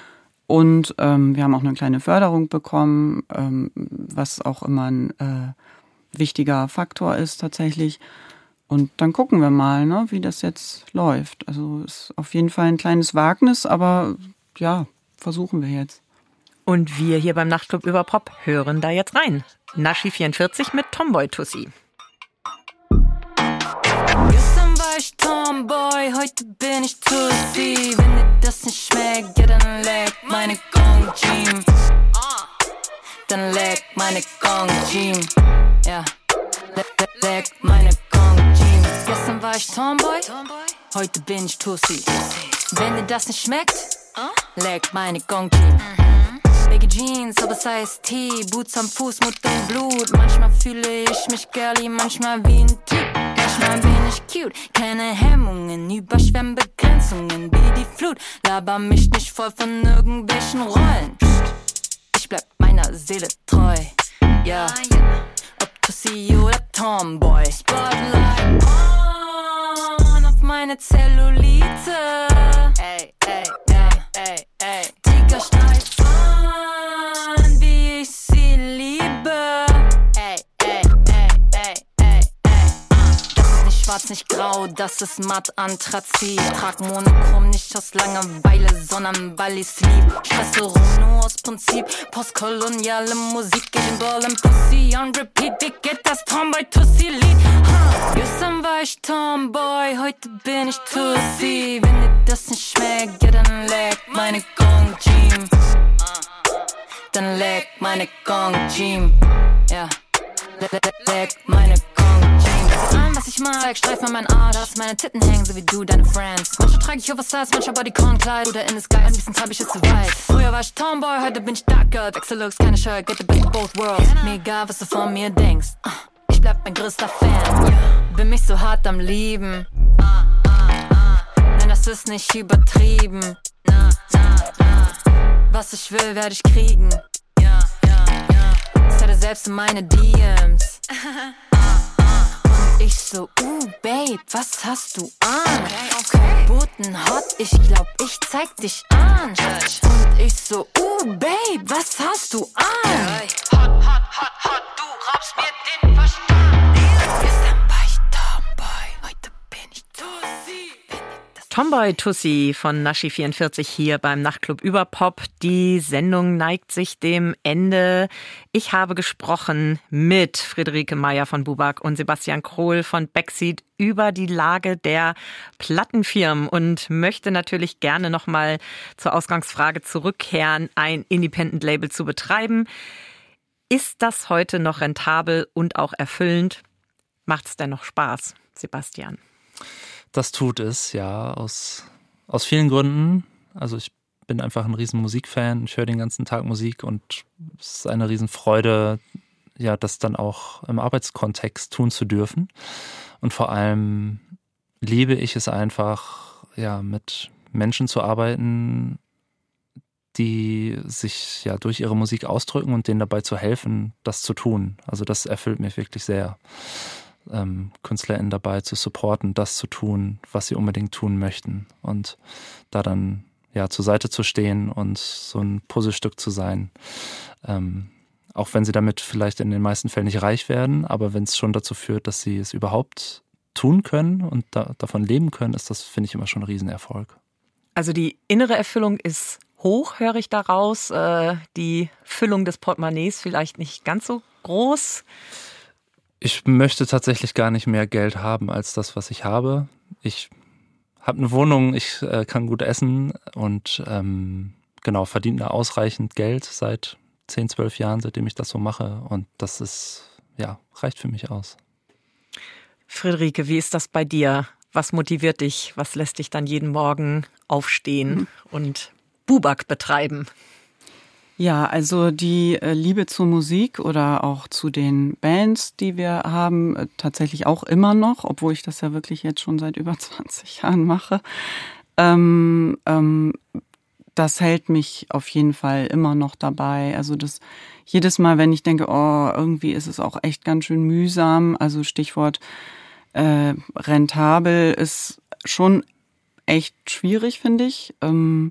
Und ähm, wir haben auch eine kleine Förderung bekommen, ähm, was auch immer ein äh, wichtiger Faktor ist tatsächlich. Und dann gucken wir mal, ne, wie das jetzt läuft. Also ist auf jeden Fall ein kleines Wagnis, aber ja, versuchen wir jetzt. Und wir hier beim Nachtclub über Pop hören da jetzt rein. Naschi vierundvierzig mit Tomboy Tussi. Ich Tomboy, heute bin ich Tussi. Wenn dir das nicht schmeckt, ja dann leck meine Gong Jean. Dann leck meine Gong Jean. Ja, leck, leck, leck meine Gong Jean. Gestern war ich Tomboy, heute bin ich Tussi. Wenn dir das nicht schmeckt, leck meine Gong Jean. Baggy Jeans, Oversize Tee, Boots am Fuß, Mut und Blut. Manchmal fühle ich mich girly, manchmal wie ein Typ. Manchmal bin ich cute, keine Hemmungen, überschwemmen Begrenzungen wie die Flut. Laber mich nicht voll von irgendwelchen Rollen. Ich bleib meiner Seele treu, ja. Ob Tussi oder Tomboy. Spotlight on auf meine Zellulite. Ey, ey, ey, ey, ey. Tigerstreifen, wie ich sie liebe. Ey, ey, ey, ey, ey, ey. Das ist nicht schwarz, nicht grau, das ist matt Anthrazit. Trag monochrom nicht aus Langeweile, sondern weil ich's lieb. Stresse rum nur aus Prinzip, postkoloniale Musik. Ich in Ball and Pussy on repeat. Wie geht das Tomboy-Tussi-Lied? Huh. Gestern war ich Tomboy, heute bin ich Tussi. Wenn dir das nicht schmeckt, ja dann leck meine Gong-Jeam. Dann leck meine Gong-Jeam. Ja, leck, leck, leck meine Gong-Jeam. An, was ich mag, streif mal meinen Arsch. Lass meine Titten hängen, so wie du, deine Friends. Manchmal trage ich Oversize, manchmal Bodycon-Kleid. Oder in the Sky, am liebsten treib ich es zu weit. Früher war ich Tomboy, heute bin ich Dark Girl. Wechsellooks, keine Shirt, get the best of both worlds. Mir egal, was du von mir denkst, ich bleib mein größter Fan. Bin mich so hart am Lieben. Nein, das ist nicht übertrieben. Was ich will, werde ich kriegen. Zähle selbst in meine D Ms. Ich so, uh, Babe, was hast du an? Okay, okay. Boten hot, ich glaub, ich zeig dich an. Und ich so, uh, Babe, was hast du an? Hot, hot, hot, hot, du raubst mir den Verstand. Gestern war ich Tomboy, heute bin ich Tussi. Tomboy Tussi von Naschi vierundvierzig hier beim Nachtclub Überpop. Die Sendung neigt sich dem Ende. Ich habe gesprochen mit Friederike Meyer von Bubak und Sebastian Krohl von Backseat über die Lage der Plattenfirmen und möchte natürlich gerne nochmal zur Ausgangsfrage zurückkehren, ein Independent-Label zu betreiben. Ist das heute noch rentabel und auch erfüllend? Macht es denn noch Spaß, Sebastian? Das tut es, ja, aus, aus vielen Gründen. Also ich bin einfach ein riesen Musikfan, ich höre den ganzen Tag Musik und es ist eine riesen Freude, ja, das dann auch im Arbeitskontext tun zu dürfen. Und vor allem liebe ich es einfach, ja, mit Menschen zu arbeiten, die sich ja durch ihre Musik ausdrücken und denen dabei zu helfen, das zu tun. Also das erfüllt mich wirklich sehr. Ähm, KünstlerInnen dabei zu supporten, das zu tun, was sie unbedingt tun möchten und da dann ja zur Seite zu stehen und so ein Puzzlestück zu sein, ähm, auch wenn sie damit vielleicht in den meisten Fällen nicht reich werden, aber wenn es schon dazu führt, dass sie es überhaupt tun können und da, davon leben können, ist das, finde ich, immer schon ein Riesenerfolg. Also die innere Erfüllung ist hoch, höre ich daraus, äh, die Füllung des Portemonnaies vielleicht nicht ganz so groß. Ich möchte tatsächlich gar nicht mehr Geld haben als das, was ich habe. Ich habe eine Wohnung, ich äh, kann gut essen und ähm, genau, verdiene ausreichend Geld seit zehn, zwölf Jahren, seitdem ich das so mache. Und das ist, ja, reicht für mich aus. Friederike, wie ist das bei dir? Was motiviert dich? Was lässt dich dann jeden Morgen aufstehen mhm. und Bubak betreiben? Ja, also die äh, Liebe zur Musik oder auch zu den Bands, die wir haben, äh, tatsächlich auch immer noch, obwohl ich das ja wirklich jetzt schon seit über zwanzig Jahren mache. Ähm, ähm, das hält mich auf jeden Fall immer noch dabei. Also das jedes Mal, wenn ich denke, oh, irgendwie ist es auch echt ganz schön mühsam, also Stichwort äh, rentabel, ist schon echt schwierig, finde ich. Ähm,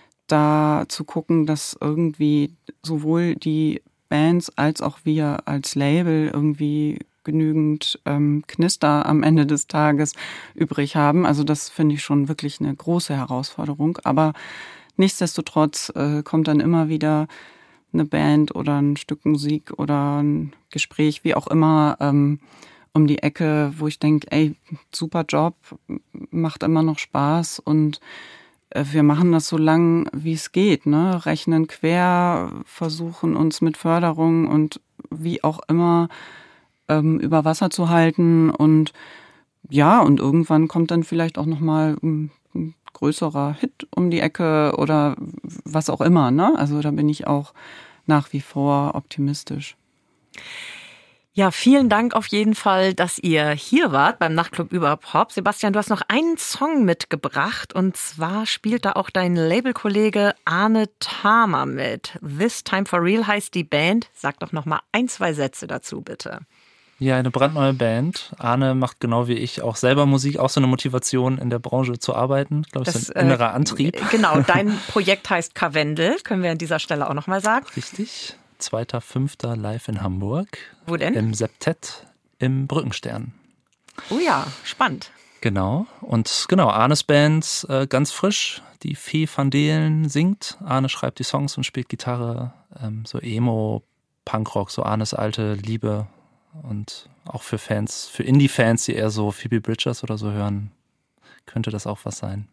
da zu gucken, dass irgendwie sowohl die Bands als auch wir als Label irgendwie genügend ähm, Knister am Ende des Tages übrig haben. Also das finde ich schon wirklich eine große Herausforderung. Aber nichtsdestotrotz äh, kommt dann immer wieder eine Band oder ein Stück Musik oder ein Gespräch, wie auch immer, ähm, um die Ecke, wo ich denke, ey, super Job, macht immer noch Spaß und wir machen das so lang, wie es geht, ne? Rechnen quer, versuchen uns mit Förderung und wie auch immer ähm, über Wasser zu halten und ja, und irgendwann kommt dann vielleicht auch nochmal ein, ein größerer Hit um die Ecke oder was auch immer, ne? Also da bin ich auch nach wie vor optimistisch. Ja, vielen Dank auf jeden Fall, dass ihr hier wart beim Nachtclub über Pop. Sebastian, du hast noch einen Song mitgebracht und zwar spielt da auch dein Labelkollege Arne Thamer mit. This Time for Real heißt die Band. Sag doch noch mal ein, zwei Sätze dazu, bitte. Ja, eine brandneue Band. Arne macht genau wie ich auch selber Musik, auch so eine Motivation in der Branche zu arbeiten. Ich glaube, das ist ein innerer äh, Antrieb. Genau, dein Projekt heißt Karwendel, können wir an dieser Stelle auch noch mal sagen. Richtig. zweiter fünfter live in Hamburg. Wo denn? Im Septett im Brückenstern. Oh ja, spannend. Genau. Und genau, Arnes Band, äh, ganz frisch. Die Fee van Delen singt. Arne schreibt die Songs und spielt Gitarre. Ähm, so Emo, Punkrock, so Arnes alte Liebe. Und auch für Fans, für Indie-Fans, die eher so Phoebe Bridgers oder so hören, könnte das auch was sein.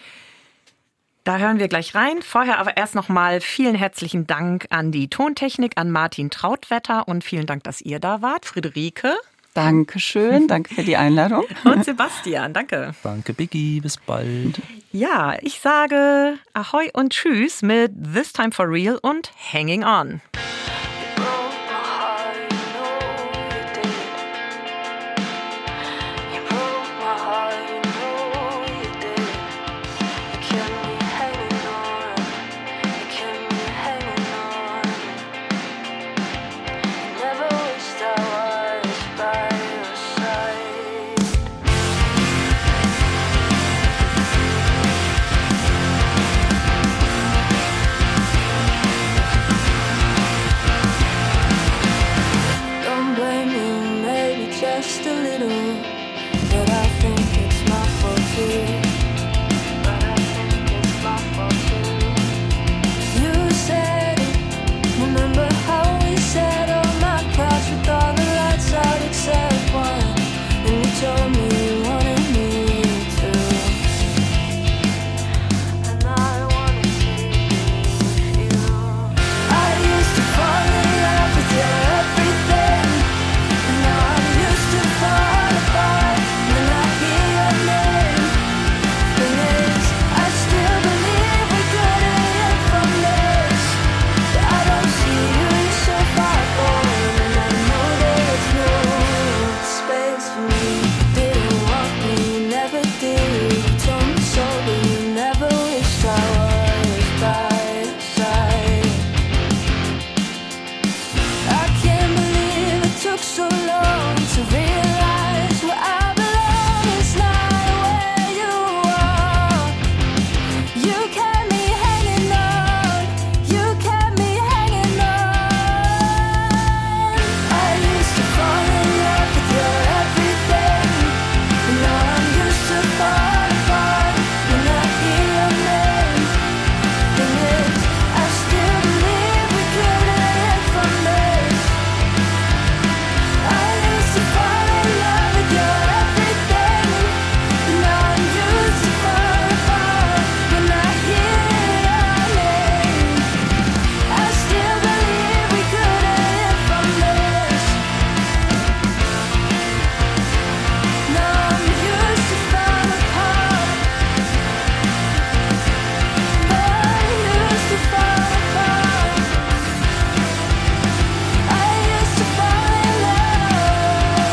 Da hören wir gleich rein. Vorher aber erst nochmal vielen herzlichen Dank an die Tontechnik, an Martin Trautwetter und vielen Dank, dass ihr da wart. Friederike. Dankeschön, danke für die Einladung. Und Sebastian, danke. Danke, Biggie, bis bald. Ja, ich sage Ahoi und Tschüss mit This Time for Real und Hanging On.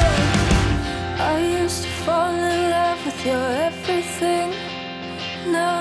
Fall in love with your everything. No.